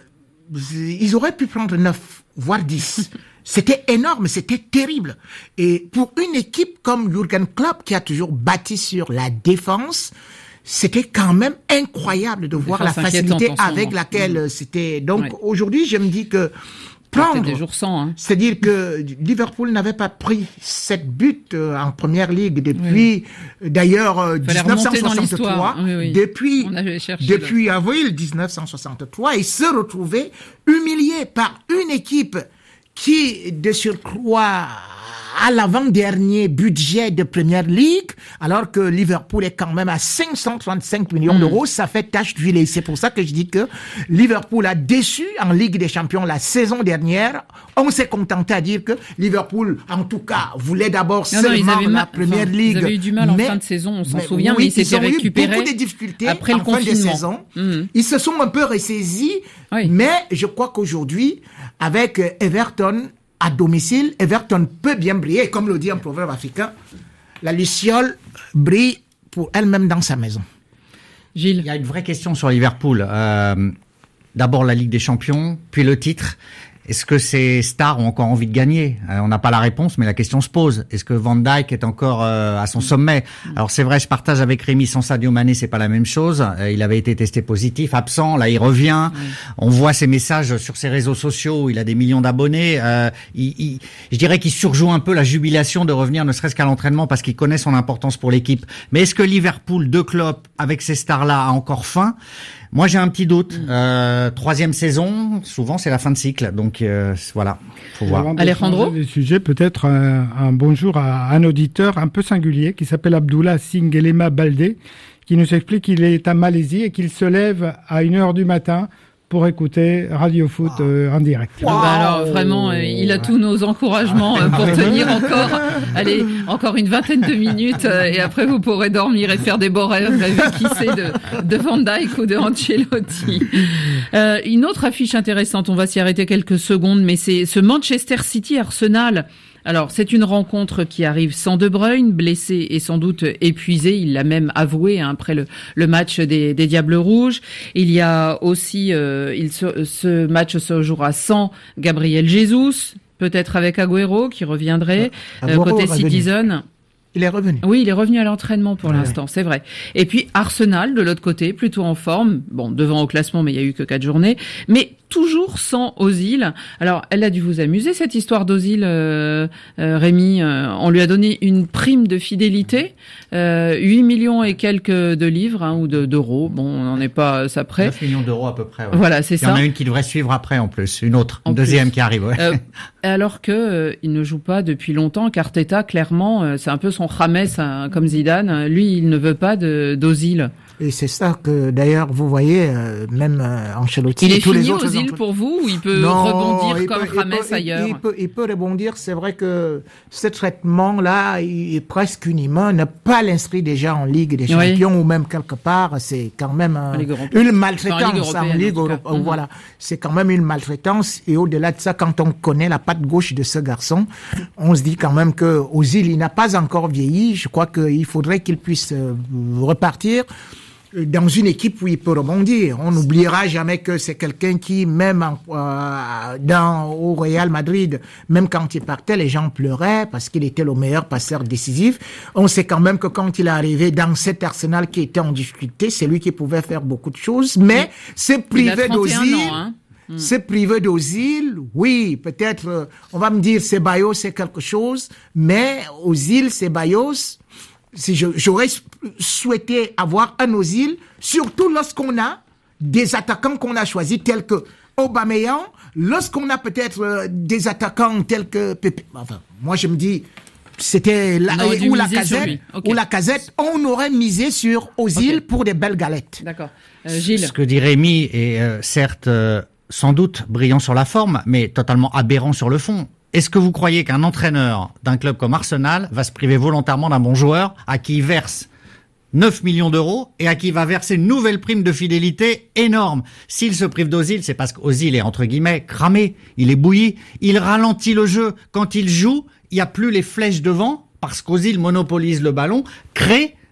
ils auraient pu prendre neuf, voire dix. C'était énorme, c'était terrible. Et pour une équipe comme Jürgen Klopp, qui a toujours bâti sur la défense, c'était quand même incroyable de voir la facilité avec laquelle mmh. c'était. Donc, ouais. aujourd'hui, je me dis que prendre, des jours sans, hein. c'est-à-dire que Liverpool n'avait pas pris sept buts en Première Ligue depuis, oui. d'ailleurs, dix-neuf cent soixante-trois, oui, oui. depuis, depuis avril dix-neuf cent soixante-trois, et se retrouver humilié par une équipe qui, de surcroît, à l'avant-dernier budget de Première Ligue, alors que Liverpool est quand même à cinq cent trente-cinq millions mmh. d'euros, ça fait tache d'huile. Et c'est pour ça que je dis que Liverpool a déçu en Ligue des Champions la saison dernière. On s'est contenté à dire que Liverpool, en tout cas, voulait d'abord non, seulement non, la Première enfin, Ligue. Ils avaient eu du mal en mais, fin de saison, on s'en souvient, oui, mais ils s'étaient récupérés. Ils ont eu beaucoup de difficultés après en le fin confinement. de saison. Mmh. Ils se sont un peu ressaisis, oui. mais je crois qu'aujourd'hui, avec Everton, à domicile, Everton peut bien briller. Comme le dit un proverbe africain, la luciole brille pour elle-même dans sa maison. Gilles. Il y a une vraie question sur Liverpool. Euh, d'abord la Ligue des Champions, puis le titre. Est-ce que ces stars ont encore envie de gagner ? euh, On n'a pas la réponse, mais la question se pose. Est-ce que Van Dijk est encore euh, à son sommet ? Alors c'est vrai, je partage avec Rémi, sans Sadio Mané, c'est pas la même chose. Euh, il avait été testé positif, absent, là il revient. Oui. On voit ses messages sur ses réseaux sociaux, il a des millions d'abonnés. Euh, il, il, je dirais qu'il surjoue un peu la jubilation de revenir, ne serait-ce qu'à l'entraînement, parce qu'il connaît son importance pour l'équipe. Mais est-ce que Liverpool de Klopp, avec ces stars-là, a encore faim ? Moi, j'ai un petit doute. Euh, troisième saison, souvent, c'est la fin de cycle. Donc, euh, voilà, faut voir. Alejandro ? Des sujets, peut-être un, un bonjour à un auditeur un peu singulier qui s'appelle Abdullah Singelema Baldé, qui nous explique qu'il est en Malaisie et qu'il se lève à une heure du matin pour écouter Radio Foot euh, en direct. Wow. Bah alors vraiment, euh, il a tous nos encouragements euh, pour tenir encore, allez, encore une vingtaine de minutes euh, et après vous pourrez dormir et faire des beaux rêves avec qui c'est de, de Van Dijk ou de Ancelotti. Euh, une autre affiche intéressante, on va s'y arrêter quelques secondes, mais c'est ce Manchester City Arsenal. Alors, c'est une rencontre qui arrive sans De Bruyne, blessé et sans doute épuisé. Il l'a même avoué hein, après le, le match des, des Diables Rouges. Il y a aussi, euh, il se, ce match se jouera sans Gabriel Jesus, peut-être avec Agüero qui reviendrait euh, côté Citizen. Il est revenu. Oui, il est revenu à l'entraînement pour ouais. l'instant, c'est vrai. Et puis Arsenal, de l'autre côté, plutôt en forme. Bon, devant au classement, mais il y a eu que quatre journées. Mais toujours sans Ozil. Alors, elle a dû vous amuser, cette histoire d'Ozil, euh, euh, Rémi. Euh, on lui a donné une prime de fidélité, euh, huit millions et quelques de livres, hein, ou de, d'euros. Bon, on n'en est pas ça près. neuf millions d'euros à peu près. Ouais. Voilà, c'est ça. Il y en a une qui devrait suivre après, en plus. Une autre, en une deuxième plus. Qui arrive. Ouais. Euh, alors que euh, il ne joue pas depuis longtemps. Arteta, clairement, euh, c'est un peu son James, hein, comme Zidane. Lui, il ne veut pas de, d'Ozil. Et c'est ça que, d'ailleurs, vous voyez, euh, même euh, Ancelotti... Il est tous fini les autres Ozil exemple... pour vous ou il peut non, rebondir il comme peut, James il peut, ailleurs? il peut, il peut rebondir. C'est vrai que ce traitement-là est presque inhumain. Ne pas l'inscrire déjà en Ligue des Champions oui. ou même quelque part, c'est quand même un, une maltraitance en Ligue européenne. Voilà, mm-hmm. c'est quand même une maltraitance. Et au-delà de ça, quand on connaît la patte gauche de ce garçon, on se dit quand même que Ozil, il n'a pas encore vieilli. Je crois qu'il faudrait qu'il puisse euh, repartir dans une équipe où il peut rebondir. On n'oubliera jamais que c'est quelqu'un qui, même en, euh, dans, au Real Madrid, même quand il partait, les gens pleuraient parce qu'il était le meilleur passeur décisif. On sait quand même que quand il est arrivé dans cet Arsenal qui était en difficulté, c'est lui qui pouvait faire beaucoup de choses, mais c'est privé d'Ozil. Hein. Mm. C'est privé d'Ozil, oui, peut-être, euh, on va me dire, Ceballos, c'est quelque chose, mais Ozil, Ceballos, si je, j'aurais souhaité avoir un Ozil, surtout lorsqu'on a des attaquants qu'on a choisis tels que Aubameyang, lorsqu'on a peut-être euh, des attaquants tels que Pepe. Enfin, moi je me dis, c'était la, ou la Casette, okay. ou la Casette, on aurait misé sur Ozil okay. pour des belles galettes. D'accord. Euh, Gilles. Ce que dit Rémi est euh, certes euh, sans doute brillant sur la forme, mais totalement aberrant sur le fond. Est-ce que vous croyez qu'un entraîneur d'un club comme Arsenal va se priver volontairement d'un bon joueur à qui il verse neuf millions d'euros et à qui il va verser une nouvelle prime de fidélité énorme? S'il se prive d'Ozil, c'est parce qu'Ozil est entre guillemets cramé, il est bouilli, il ralentit le jeu. Quand il joue, il n'y a plus les flèches devant parce qu'Ozil monopolise le ballon, crée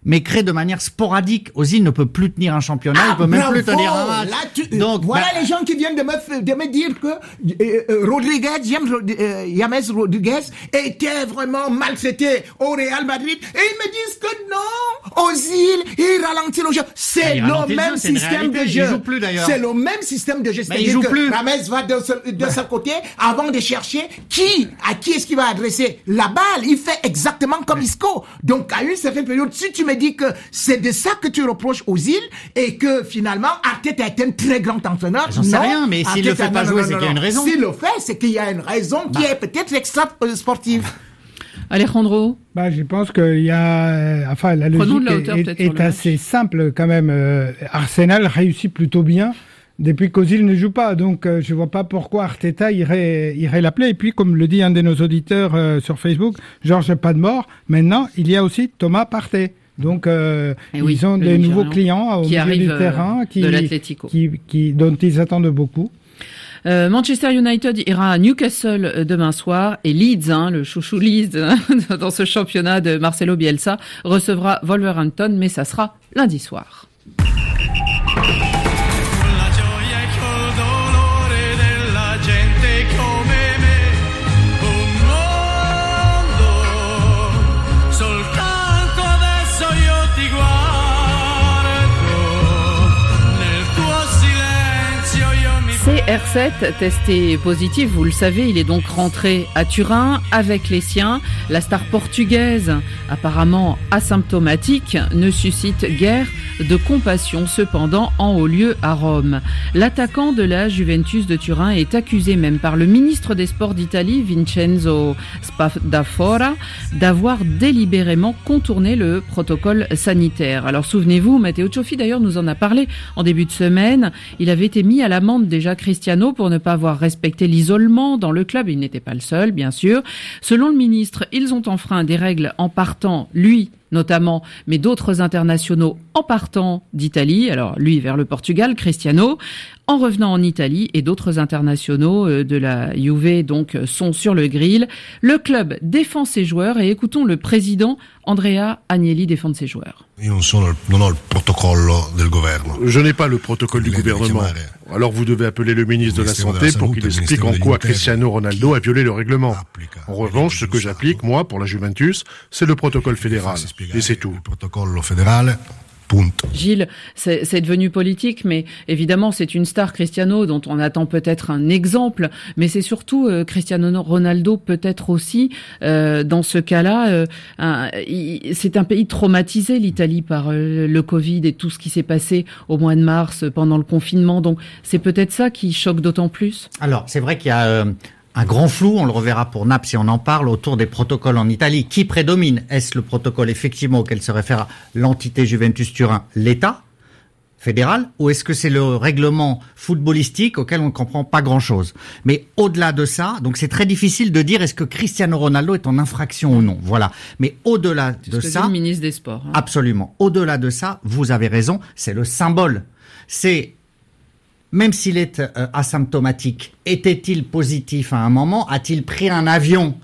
mais crée de manière sporadique. Ozil ne peut plus tenir un championnat, ah, il peut bravo, même plus tenir un match. Là, tu, Donc, voilà bah, les gens qui viennent de me, de me dire que euh, euh, Rodriguez, James, euh, James Rodriguez était vraiment maltraité au Real Madrid, et ils me disent que non, Ozil, il ralentit le jeu. C'est le même c'est système de jeu. Il joue plus d'ailleurs. C'est le même système de jeu. Mais il joue que plus. Rames va de ce, de ce côté avant de chercher qui, à qui est-ce qu'il va adresser la balle. Il fait exactement comme ouais. Isco. Donc, à une certaine période, si tu me dis que c'est de ça que tu reproches aux îles et que finalement, Arteta est un très grand entraîneur. J'en sais rien, mais s'il le fait pas jouer, c'est qu'il y a une raison. S'il le fait, c'est qu'il y a une raison bah. qui est peut-être extra sportive. Alejandro? Bah, je pense qu'il y a, euh, enfin, la logique la hauteur, est, est assez simple quand même. Euh, Arsenal réussit plutôt bien depuis qu'Ozil ne joue pas, donc euh, je vois pas pourquoi Arteta irait irait l'appeler. Et puis, comme le dit un de nos auditeurs euh, sur Facebook, Georges Padmore, maintenant il y a aussi Thomas Partey. Donc euh, oui, ils ont des nouveaux clients au milieu du terrain qui, qui, qui dont ils attendent beaucoup. Euh, Manchester United ira à Newcastle demain soir et Leeds, hein, le chouchou Leeds hein, dans ce championnat de Marcelo Bielsa, recevra Wolverhampton, mais ça sera lundi soir. C R sept, testé positif, vous le savez, il est donc rentré à Turin avec les siens. La star portugaise, apparemment asymptomatique, ne suscite guère de compassion cependant en haut lieu à Rome. L'attaquant de la Juventus de Turin est accusé même par le ministre des Sports d'Italie, Vincenzo Spadafora, d'avoir délibérément contourné le protocole sanitaire. Alors souvenez-vous, Matteo Cioffi d'ailleurs nous en a parlé en début de semaine. Il avait été mis à l'amende déjà Cristiano pour ne pas avoir respecté l'isolement dans le club. Il n'était pas le seul, bien sûr. Selon le ministre, ils ont enfreint des règles en partant, lui notamment, mais d'autres internationaux en partant d'Italie. Alors lui vers le Portugal, Cristiano, en revenant en Italie, et d'autres internationaux de la Juve donc sont sur le grill. Le club défend ses joueurs et écoutons le président Andrea Agnelli défendre ses joueurs. Je n'ai pas le protocole du gouvernement. Alors vous devez appeler le ministre de la Santé pour qu'il explique en quoi Cristiano Ronaldo a violé le règlement. En revanche, ce que j'applique, moi, pour la Juventus, c'est le protocole fédéral. Et c'est tout. Gilles, c'est, c'est devenu politique, mais évidemment c'est une star, Cristiano, dont on attend peut-être un exemple, mais c'est surtout euh, Cristiano Ronaldo peut-être aussi, euh, dans ce cas-là, euh, un, il, c'est un pays traumatisé, l'Italie, par euh, le Covid et tout ce qui s'est passé au mois de mars pendant le confinement, donc c'est peut-être ça qui choque d'autant plus. Alors c'est vrai qu'il y a... Euh... un grand flou, on le reverra pour Naples si on en parle, autour des protocoles en Italie. Qui prédomine? Est-ce le protocole effectivement auquel se réfère l'entité Juventus Turin, l'État fédéral, ou est-ce que c'est le règlement footballistique auquel on ne comprend pas grand-chose? Mais au-delà de ça, donc c'est très difficile de dire est-ce que Cristiano Ronaldo est en infraction ou non. Voilà. Mais au-delà de ça... C'est le ministre des Sports. Hein. Absolument. Au-delà de ça, vous avez raison, c'est le symbole. C'est... Même s'il est euh, asymptomatique, était-il positif à un moment? A-t-il pris un avion?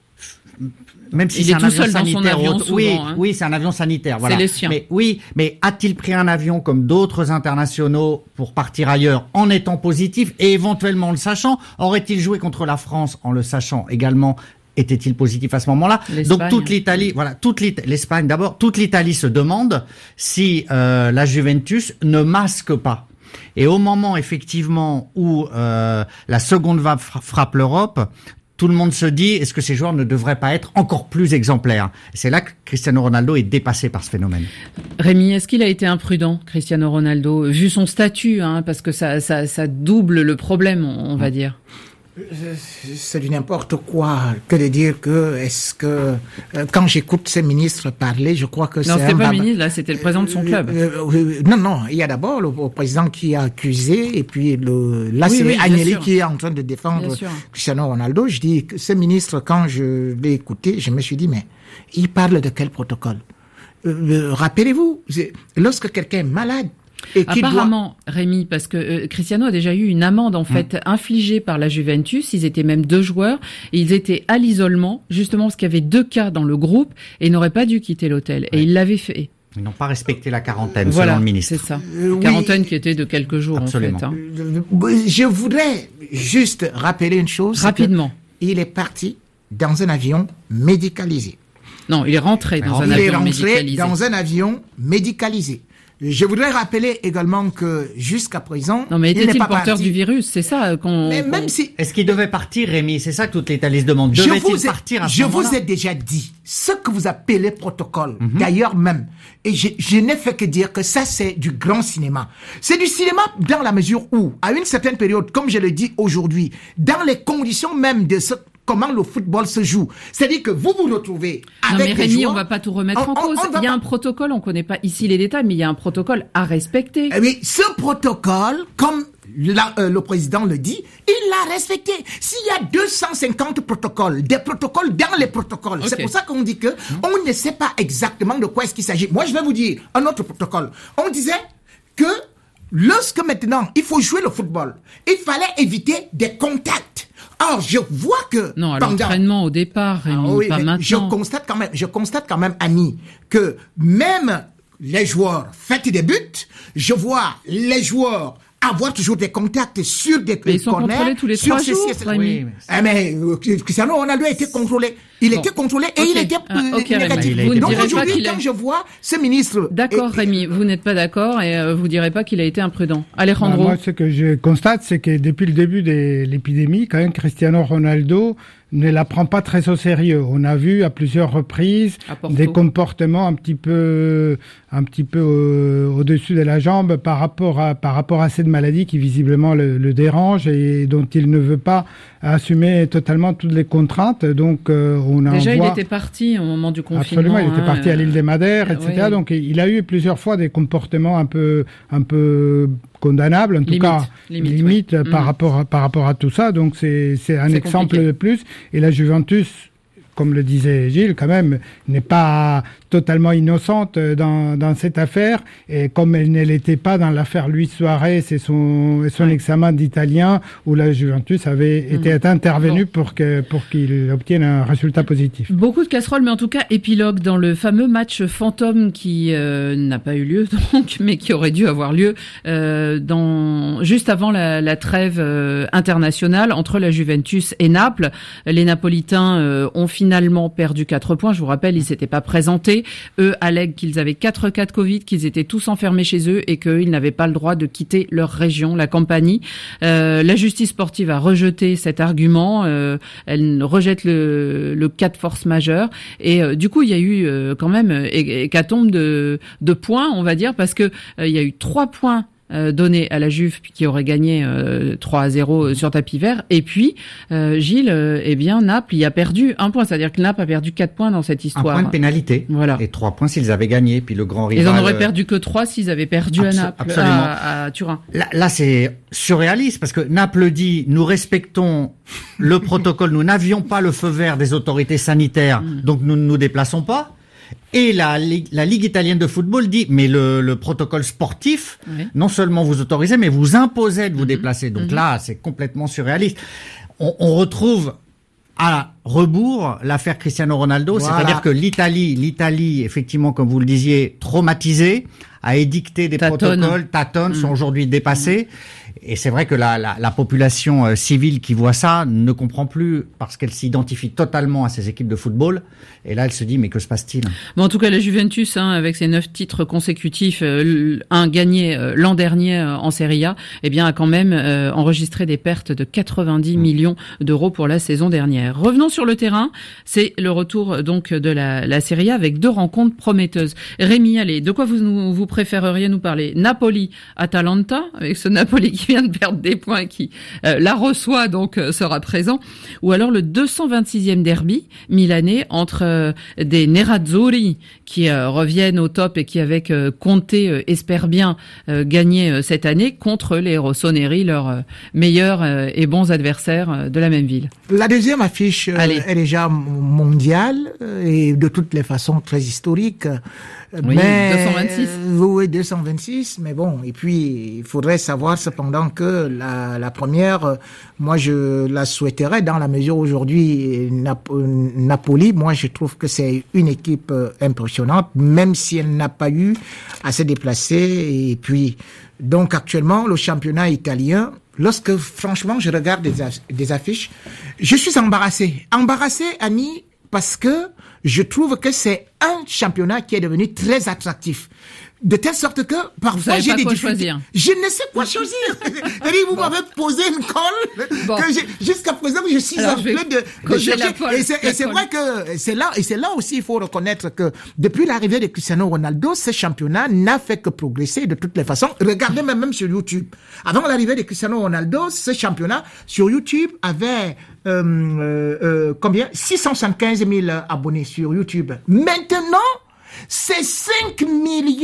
Même si il c'est est un tout avion seul sanitaire, dans son avion autre, souvent, oui, hein. oui, c'est un avion sanitaire, voilà. C'est les siens. Mais oui, mais a-t-il pris un avion comme d'autres internationaux pour partir ailleurs en étant positif et éventuellement en le sachant? Aurait-il joué contre la France en le sachant également? Était-il positif à ce moment-là? L'Espagne. Donc toute l'Italie, voilà, toute l'Italie, l'Espagne d'abord, toute l'Italie se demande si euh, la Juventus ne masque pas. Et au moment, effectivement, où euh, la seconde vague frappe l'Europe, tout le monde se dit, est-ce que ces joueurs ne devraient pas être encore plus exemplaires? C'est là que Cristiano Ronaldo est dépassé par ce phénomène. Rémi, est-ce qu'il a été imprudent, Cristiano Ronaldo, vu son statut, hein, parce que ça, ça, ça double le problème, on va dire? C'est du n'importe quoi que de dire que est-ce que euh, quand j'écoute ces ministres parler, je crois que non, c'est non c'était un pas bab... ministre, là c'était le président de son club. Euh, euh, non non, il y a d'abord le, le président qui a accusé et puis le là oui, c'est oui, Agnelli qui est en train de défendre Cristiano Ronaldo. Je dis que ces ministres, quand je l'ai écouté, je me suis dit mais il parle de quel protocole? euh, Rappelez-vous, lorsque quelqu'un est malade. Et apparemment, doit... Rémi, parce que euh, Cristiano a déjà eu une amende en fait mmh. infligée par la Juventus. Ils étaient même deux joueurs et ils étaient à l'isolement justement parce qu'il y avait deux cas dans le groupe et ils n'auraient pas dû quitter l'hôtel. Ouais. Et il l'avait fait. Ils n'ont pas respecté la quarantaine, voilà, selon le ministre. C'est ça. Euh, quarantaine oui. qui était de quelques jours, Absolument. en fait. Hein. Je voudrais juste rappeler une chose. Rapidement. Il est parti dans un avion médicalisé. Non, il est rentré dans il un est avion rentré médicalisé. dans un avion médicalisé. Je voudrais rappeler également que jusqu'à présent, non mais était-il il porteur parti. du virus, c'est ça qu'on. Mais même qu'on... si est-ce qu'il devait partir, Rémi? C'est ça que toutes les Thalys demandent. Devait-il partir à ce Je moment-là? vous ai déjà dit ce que vous appelez protocole. Mm-hmm. D'ailleurs même, et je, je n'ai fait que dire que ça c'est du grand cinéma. C'est du cinéma dans la mesure où, à une certaine période, comme je le dis aujourd'hui, dans les conditions même de ce comment le football se joue. C'est-à-dire que vous vous retrouvez avec non mais Rémi, des joueurs, on va pas tout remettre on, en cause. On, on il y a pas... un protocole, on connaît pas ici les détails, mais il y a un protocole à respecter. Eh bien, ce protocole, comme la, euh, le président le dit, il l'a respecté. S'il y a deux cent cinquante protocoles, des protocoles dans les protocoles, okay. C'est pour ça qu'on dit que mmh. on ne sait pas exactement de quoi est-ce qu'il s'agit. Moi, je vais vous dire un autre protocole. On disait que lorsque maintenant il faut jouer le football, il fallait éviter des contacts. Or, je vois que non, à pendant... l'entraînement au départ, Rémi, ah, oui, pas maintenant. Je constate quand même, je constate quand même, Annie, que même les joueurs font des buts. Je vois les joueurs avoir toujours des contacts sur des mais ils sont corners, contrôlés tous les trois jours, oui, mais, mais euh, Cristiano Ronaldo a été contrôlé. Il bon. était contrôlé et okay. il était ah, okay, négatif. Rémi, Donc aujourd'hui, quand est... je vois ce ministre... D'accord, et... Rémi, vous n'êtes pas d'accord et euh, vous direz pas qu'il a été imprudent. Alejandro. Bah, moi, ce que je constate, c'est que depuis le début de l'épidémie, quand même, Cristiano Ronaldo ne la prend pas très au sérieux. On a vu à plusieurs reprises des comportements un petit peu, un petit peu euh, au-dessus de la jambe par rapport à, par rapport à cette maladie qui visiblement le, le dérange et dont il ne veut pas assumer totalement toutes les contraintes. Donc, euh, on a déjà, voit... il était parti au moment du confinement. Absolument, il était hein, parti à l'île des Madères, et cetera. Oui. Donc, il a eu plusieurs fois des comportements un peu, un peu condamnables, en tout limite, cas limite, limite oui. par mmh. rapport à, par rapport à tout ça. Donc, c'est, c'est un c'est exemple compliqué. de plus. Et la Juventus, comme le disait Gilles, quand même, n'est pas totalement innocente dans, dans cette affaire. Et comme elle ne l'était pas dans l'affaire Luis Suarez et son, et son ouais. examen d'italien, où la Juventus avait mmh. été intervenue bon. pour que, pour qu'il obtienne un résultat positif. Beaucoup de casseroles, mais en tout cas, épilogue dans le fameux match fantôme qui euh, n'a pas eu lieu, donc, mais qui aurait dû avoir lieu euh, dans, juste avant la, la trêve euh, internationale entre la Juventus et Naples. Les Napolitains euh, ont finalement perdu quatre points. Je vous rappelle, ils s'étaient pas présentés. Eux allèguent qu'ils avaient quatre cas de Covid, qu'ils étaient tous enfermés chez eux et qu'ils n'avaient pas le droit de quitter leur région, la Campanie. Euh, la justice sportive a rejeté cet argument. Euh, elle rejette le, le cas de force majeure. Et euh, du coup, il y a eu euh, quand même hécatombe de, de points, on va dire, parce que euh, il y a eu trois points Euh, donné à la Juve qui aurait gagné euh, trois à zéro sur tapis vert. Et puis, euh, Gilles, euh, eh bien, Naples y a perdu un point. C'est-à-dire que Naples a perdu quatre points dans cette histoire. Un point de pénalité. Voilà. Et trois points s'ils avaient gagné. Puis le grand rival... Ils en auraient perdu que trois s'ils avaient perdu Abso- à Naples, absolument. À, à Turin. Là, là, c'est surréaliste parce que Naples dit, nous respectons le protocole, nous n'avions pas le feu vert des autorités sanitaires, mmh. donc nous ne nous déplaçons pas. Et la, la Ligue italienne de football dit, mais le, le protocole sportif, oui. non seulement vous autorisez, mais vous imposez de vous mm-hmm. déplacer. Donc mm-hmm. là, c'est complètement surréaliste. On, on retrouve à rebours l'affaire Cristiano Ronaldo, voilà. C'est-à-dire que l'Italie, l'Italie, effectivement, comme vous le disiez, traumatisée, a édicté des Tatonne. protocoles, tâtonne, mmh. sont aujourd'hui dépassés. Mmh. Et c'est vrai que la, la, la population euh, civile qui voit ça ne comprend plus parce qu'elle s'identifie totalement à ces équipes de football. Et là, elle se dit, mais que se passe-t-il? Bon, en tout cas, la Juventus, hein, avec ses neuf titres consécutifs, euh, un gagné euh, l'an dernier euh, en Serie A, eh bien, a quand même euh, enregistré des pertes de quatre-vingt-dix mmh. millions d'euros pour la saison dernière. Revenons sur le terrain. C'est le retour donc de la, la Serie A avec deux rencontres prometteuses. Rémi, allez, de quoi vous nous, vous préféreriez nous parler? Napoli-Atalanta, avec ce Napoli qui vient de perdre des points, qui euh, la reçoit, donc euh, sera présent, ou alors le deux cent vingt-sixième derby milanais entre euh, des Nerazzurri qui euh, reviennent au top et qui, avec euh, Conte, euh, espèrent bien euh, gagner euh, cette année contre les Rossoneri, leurs euh, meilleurs euh, et bons adversaires euh, de la même ville. La deuxième affiche euh, est déjà mondiale euh, et de toutes les façons très historique. Oui, mais, deux cent vingt-six. Euh, oui, deux cent vingt-six, mais bon. Et puis, il faudrait savoir cependant que la, la première, euh, moi, je la souhaiterais dans la mesure où aujourd'hui, Nap- Napoli, moi, je trouve que c'est une équipe euh, impressionnante, même si elle n'a pas eu à se déplacer. Et puis, donc, actuellement, le championnat italien, lorsque, franchement, je regarde des, aff- des affiches, je suis embarrassé. Embarrassé, Annie, parce que je trouve que c'est un championnat qui est devenu très attractif. De telle sorte que, parfois, j'ai des difficultés. Je ne sais quoi choisir. C'est-à-dire, vous bon. m'avez posé une colle bon. que j'ai, jusqu'à présent, je suis Alors, en train de, de chercher. Polle, et c'est, et c'est vrai que c'est là, et c'est là aussi, il faut reconnaître que depuis l'arrivée de Cristiano Ronaldo, ce championnat n'a fait que progresser de toutes les façons. Regardez même, même sur YouTube. Avant l'arrivée de Cristiano Ronaldo, ce championnat sur YouTube avait euh, euh, euh, combien six cent soixante-quinze mille abonnés sur YouTube. Maintenant, c'est cinq millions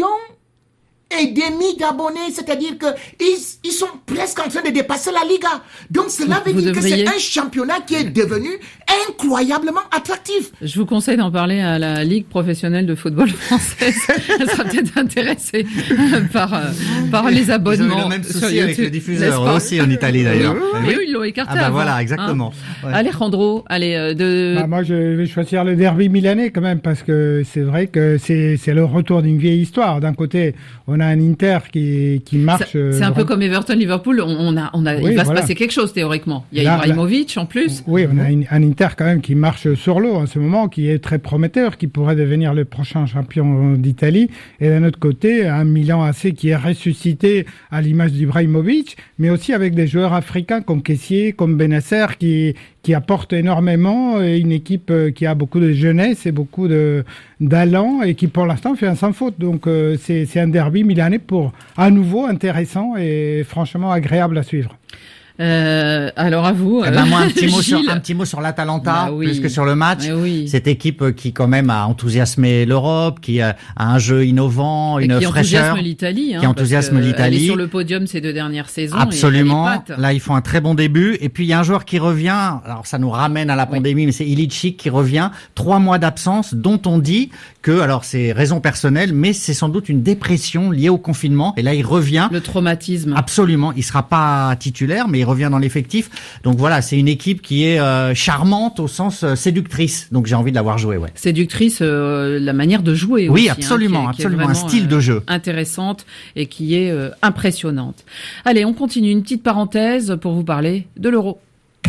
et demi d'abonnés, c'est-à-dire que ils, ils sont presque en train de dépasser la Liga. Donc cela veut vous dire devriez... que c'est un championnat qui est devenu incroyablement attractif. Je vous conseille d'en parler à la Ligue professionnelle de football française. Elle sera peut-être intéressée par, euh, par les abonnements. Ils ont eu le même souci sur YouTube, avec le diffuseur aussi en Italie d'ailleurs. Oui, oui, ils l'ont écarté. Ah bah avant, voilà, exactement. Hein. Ouais. Alejandro, allez, euh, de... Bah, moi je vais choisir le derby milanais quand même, parce que c'est vrai que c'est, c'est le retour d'une vieille histoire. D'un côté, on a un Inter qui, qui marche. C'est, c'est un peu comme Everton-Liverpool. On, on a, on a, oui, il va voilà. se passer quelque chose théoriquement. Il y a là, Ibrahimovic là, en plus. Oui, on a une, un Inter quand même qui marche sur l'eau en ce moment, qui est très prometteur, qui pourrait devenir le prochain champion d'Italie. Et d'un autre côté, un Milan A C qui est ressuscité à l'image d'Ibrahimovic, mais aussi avec des joueurs africains comme Kessié, comme Benasser, qui qui apporte énormément, et une équipe qui a beaucoup de jeunesse et beaucoup de d'allant, et qui pour l'instant fait un sans faute. Donc euh, c'est c'est un derby milanais pour à nouveau intéressant et franchement agréable à suivre. Euh, alors à vous. Eh ben moi un petit mot sur un petit mot sur l'Atalanta bah oui. plus que sur le match. Oui. Cette équipe qui quand même a enthousiasmé l'Europe, qui a, a un jeu innovant, et une qui fraîcheur, enthousiasme l'Italie, hein, qui enthousiasme l'Italie. Elle est sur le podium ces deux dernières saisons. Absolument. Et là ils font un très bon début. Et puis il y a un joueur qui revient. Alors ça nous ramène à la pandémie, oui. mais c'est Ilicic qui revient. Trois mois d'absence, dont on dit que alors c'est raison personnelle, mais c'est sans doute une dépression liée au confinement. Et là il revient. Le traumatisme. Absolument. Il sera pas titulaire, mais il revient dans l'effectif. Donc voilà, c'est une équipe qui est euh, charmante au sens euh, séductrice. Donc j'ai envie de la voir jouer, ouais. Séductrice, euh, la manière de jouer oui, aussi. Absolument, hein, qui est, absolument, qui est vraiment, un style euh, de jeu intéressante et qui est euh, impressionnante. Allez, on continue une petite parenthèse pour vous parler de l'Euro.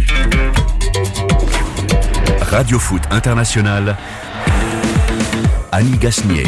Radio Foot International, Annie Gasnier.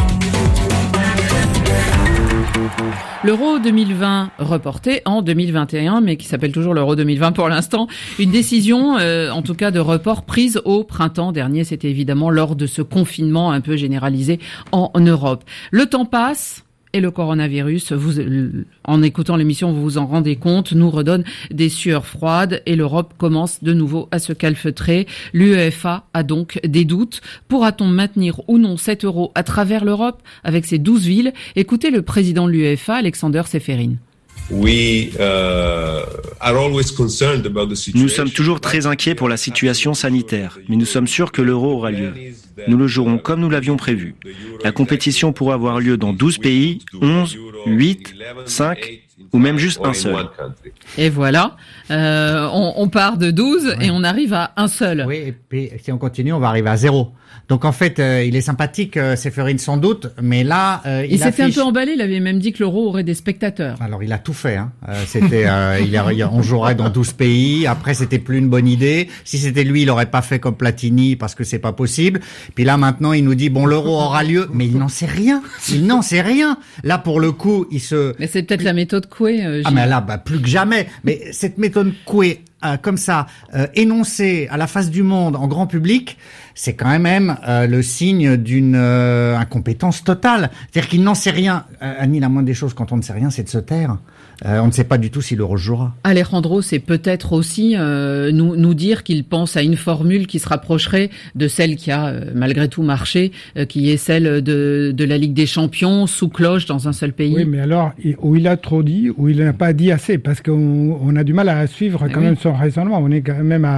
L'Euro deux mille vingt reporté en deux mille vingt et un, mais qui s'appelle toujours l'Euro deux mille vingt pour l'instant. Une décision, euh, en tout cas de report, prise au printemps dernier. C'était évidemment lors de ce confinement un peu généralisé en Europe. Le temps passe. Et le coronavirus, vous, en écoutant l'émission, vous vous en rendez compte, nous redonne des sueurs froides et l'Europe commence de nouveau à se calfeutrer. L'UEFA a donc des doutes. Pourra-t-on maintenir ou non cet euro à travers l'Europe avec ses douze villes? Écoutez le président de l'UEFA, Alexander Seferin. We, uh, are always concerned about the situation. Nous sommes toujours très inquiets pour la situation sanitaire, mais nous sommes sûrs que l'euro aura lieu. Nous le jouerons comme nous l'avions prévu. La compétition pourra avoir lieu dans douze pays, onze, huit, cinq ou même juste un seul. Et voilà, euh, on, on part de douze ouais. et on arrive à un seul. Oui, et puis si on continue, on va arriver à zéro. Donc en fait, euh, il est sympathique, euh, Seferin sans doute, mais là, euh, il, il s'était affiche... un peu emballé. Il avait même dit que l'Euro aurait des spectateurs. Alors il a tout fait. Hein. Euh, c'était, euh, il a, il a, on jouerait dans douze pays. Après, c'était plus une bonne idée. Si c'était lui, il aurait pas fait comme Platini parce que c'est pas possible. Puis là, maintenant, il nous dit bon, l'Euro aura lieu, mais il n'en sait rien. Il n'en sait rien. Là, pour le coup, il se. Mais c'est peut-être la méthode Coué. Euh, ah mais là, bah plus que jamais. Mais cette méthode Coué, euh, comme ça, euh, énoncée à la face du monde en grand public. C'est quand même euh, le signe d'une euh, incompétence totale. C'est-à-dire qu'il n'en sait rien. Euh, Annie, la moindre des choses quand on ne sait rien, c'est de se taire. Euh, on ne sait pas du tout si l'Euro jouera. Alejandro, c'est peut-être aussi euh, nous, nous dire qu'il pense à une formule qui se rapprocherait de celle qui a euh, malgré tout marché, euh, qui est celle de, de la Ligue des Champions, sous cloche dans un seul pays. Oui, mais alors, où il a trop dit, où il n'a pas dit assez, parce qu'on on a du mal à suivre quand eh même oui. son raisonnement. On est quand même à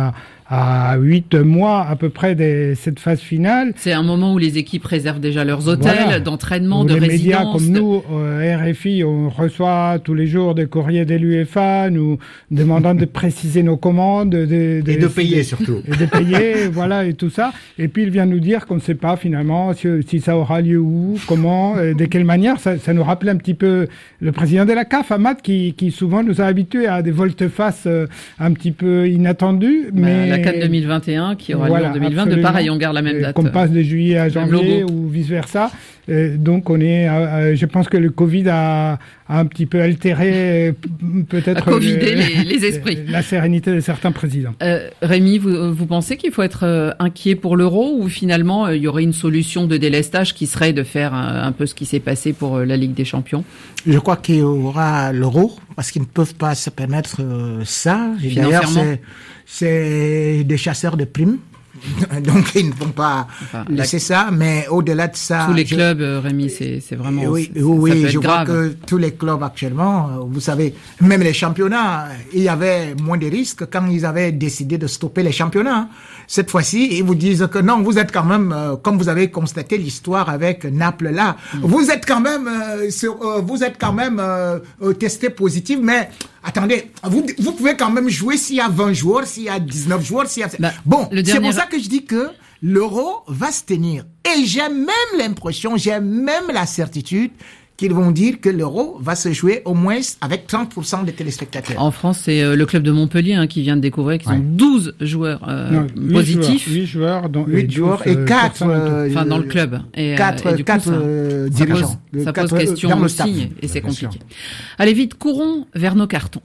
à huit mois à peu près de cette phase finale. C'est un moment où les équipes réservent déjà leurs hôtels voilà. d'entraînement, où de les résidence. Les médias comme nous, euh, R F I, on reçoit tous les jours des courriers de l'U E F A nous demandant de préciser nos commandes. De, de, et de payer de, surtout. Et de payer, voilà, et tout ça. Et puis il vient nous dire qu'on ne sait pas finalement si, si ça aura lieu où, comment, et de quelle manière. Ça, ça nous rappelle un petit peu le président de la C A F, Ahmad, qui, qui souvent nous a habitués à des volte-face euh, un petit peu inattendus. Bah, mais la CAN deux mille vingt et un qui aura voilà, lieu en deux mille vingt, de pareil, on garde la même date. Qu'on passe de juillet à janvier ou vice-versa. Euh, donc on est, euh, je pense que le Covid a, a un petit peu altéré peut-être a covidé le, les, les esprits, la sérénité de certains présidents. Euh, Rémi, vous, vous pensez qu'il faut être euh, inquiet pour l'euro ou finalement il euh, y aurait une solution de délestage qui serait de faire un, un peu ce qui s'est passé pour euh, la Ligue des Champions? Je crois qu'il y aura l'euro parce qu'ils ne peuvent pas se permettre euh, ça. Et d'ailleurs, c'est, c'est des chasseurs de primes. Donc ils ne vont pas enfin, laisser la... ça, mais au-delà de ça, tous les je... clubs, Rémi, c'est c'est vraiment oui, ça, oui, ça peut je être vois grave. que tous les clubs actuellement, vous savez, même les championnats, il y avait moins de risques quand ils avaient décidé de stopper les championnats. Cette fois-ci, ils vous disent que non, vous êtes quand même, euh, comme vous avez constaté l'histoire avec Naples là, mm. vous êtes quand même, euh, sur, euh, vous êtes quand même euh, euh, testé positif, mais attendez, vous, vous pouvez quand même jouer s'il y a vingt joueurs, s'il y a dix-neuf joueurs, s'il y a... Bah, bon, dernier... c'est pour ça que je dis que l'euro va se tenir. Et j'ai même l'impression, j'ai même la certitude qu'ils vont dire que l'euro va se jouer au moins avec trente pour cent des téléspectateurs. En France, c'est euh, le club de Montpellier hein, qui vient de découvrir qu'ils ouais. ont douze joueurs euh, non, positifs. huit joueurs, dont huit joueurs et quatre euh, enfin dans le club. Et, quatre, euh, et du quatre coup, ça, euh, ça dirigeants. Pose, ça pose question euh, aussi et c'est compliqué. Allez vite, courons vers nos cartons.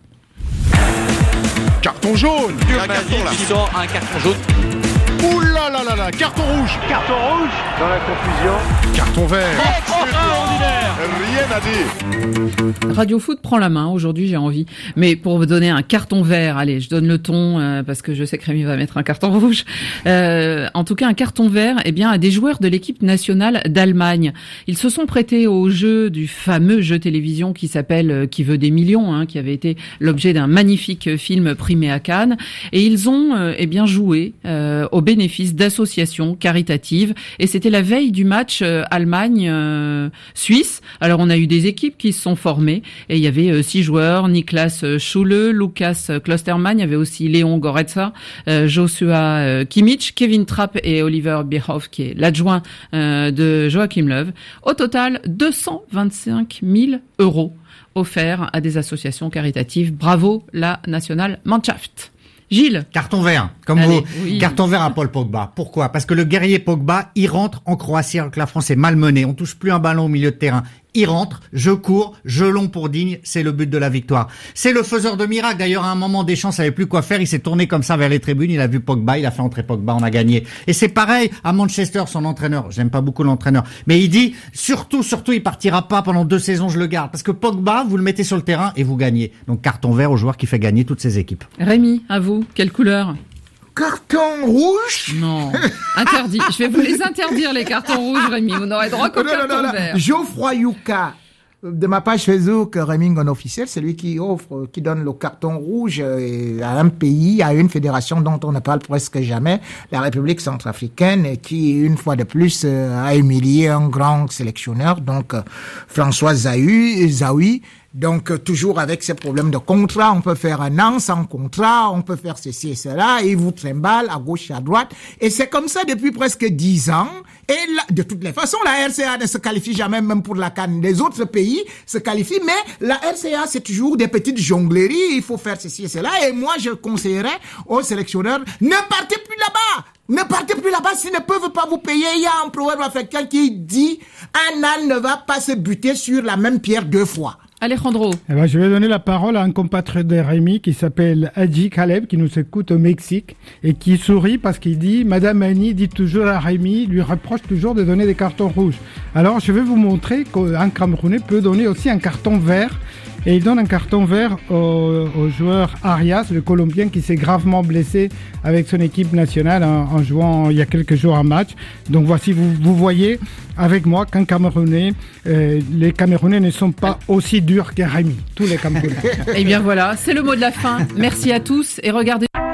Carton jaune. Un carton là. Qui sort un carton jaune. Ouh là là là là, carton rouge. Carton rouge. Dans la confusion. Carton vert. Extraordinaire. Rien à dire. Radio Foot prend la main. Aujourd'hui, j'ai envie. Mais pour vous donner un carton vert, allez, je donne le ton euh, parce que je sais que Rémi va mettre un carton rouge. Euh, en tout cas, un carton vert, eh bien, à des joueurs de l'équipe nationale d'Allemagne. Ils se sont prêtés au jeu du fameux jeu télévision qui s'appelle euh, Qui veut des millions, hein, qui avait été l'objet d'un magnifique film primé à Cannes. Et ils ont, euh, eh bien, joué euh, au bénéfice d'associations caritatives. Et c'était la veille du match euh, Allemagne-Suisse. Euh, Alors, on a eu des équipes qui se sont formées. Et il y avait euh, six joueurs, Niklas Schule, Lukas Klostermann, il y avait aussi Léon Goretzka, euh, Joshua euh, Kimmich, Kevin Trapp et Oliver Bierhoff, qui est l'adjoint euh, de Joachim Löw. Au total, deux cent vingt-cinq mille euros offerts à des associations caritatives. Bravo, la National Mannschaft. Gilles. Carton vert, comme Allez, vous. Oui. Carton vert à Paul Pogba. Pourquoi? Parce que le guerrier Pogba, il rentre en Croatie alors que la France est malmenée. On touche plus un ballon au milieu de terrain. Il rentre, je cours, je long pour Digne, c'est le but de la victoire. C'est le faiseur de miracles. D'ailleurs, à un moment, Deschamps savait plus quoi faire. Il s'est tourné comme ça vers les tribunes. Il a vu Pogba, il a fait entrer Pogba, on a gagné. Et c'est pareil à Manchester, son entraîneur. J'aime pas beaucoup l'entraîneur. Mais il dit, surtout, surtout, il partira pas pendant deux saisons, je le garde. Parce que Pogba, vous le mettez sur le terrain et vous gagnez. Donc, carton vert au joueur qui fait gagner toutes ses équipes. Rémi, à vous. Quelle couleur? Carton rouge? Non, interdit. Je vais vous les interdire, les cartons rouges, Rémi. Vous n'aurez droit qu'au carton non, non, non, vert. Geoffroy Yuka, de ma page Facebook, Rémi Ngon officiel, c'est lui qui offre, qui donne le carton rouge à un pays, à une fédération dont on ne parle presque jamais, la République centrafricaine, qui, une fois de plus, a humilié un grand sélectionneur, donc François Zahui, Zahui. Donc, toujours avec ces problèmes de contrat, on peut faire un an sans contrat, on peut faire ceci et cela, et ils vous trimballent à gauche et à droite. Et c'est comme ça depuis presque dix ans. Et là, de toutes les façons, la R C A ne se qualifie jamais, même pour la CAN. Les autres pays se qualifient, mais la R C A, c'est toujours des petites jongleries, il faut faire ceci et cela. Et moi, je conseillerais aux sélectionneurs, ne partez plus là-bas! Ne partez plus là-bas s'ils ne peuvent pas vous payer. Il y a un proverbe africain qui dit, un âne ne va pas se buter sur la même pierre deux fois. Alejandro. Eh ben, je vais donner la parole à un compatriote de Rémi qui s'appelle Hadji Kaleb, qui nous écoute au Mexique et qui sourit parce qu'il dit, Madame Annie dit toujours à Rémi, lui reproche toujours de donner des cartons rouges. Alors, je vais vous montrer qu'un Camerounais peut donner aussi un carton vert. Et il donne un carton vert au, au joueur Arias, le Colombien, qui s'est gravement blessé avec son équipe nationale en, en jouant il y a quelques jours un match. Donc voici, vous, vous voyez avec moi qu'un Camerounais, euh, les Camerounais ne sont pas aussi durs que Rémi, tous les Camerounais. Eh bien voilà, c'est le mot de la fin. Merci à tous et regardez...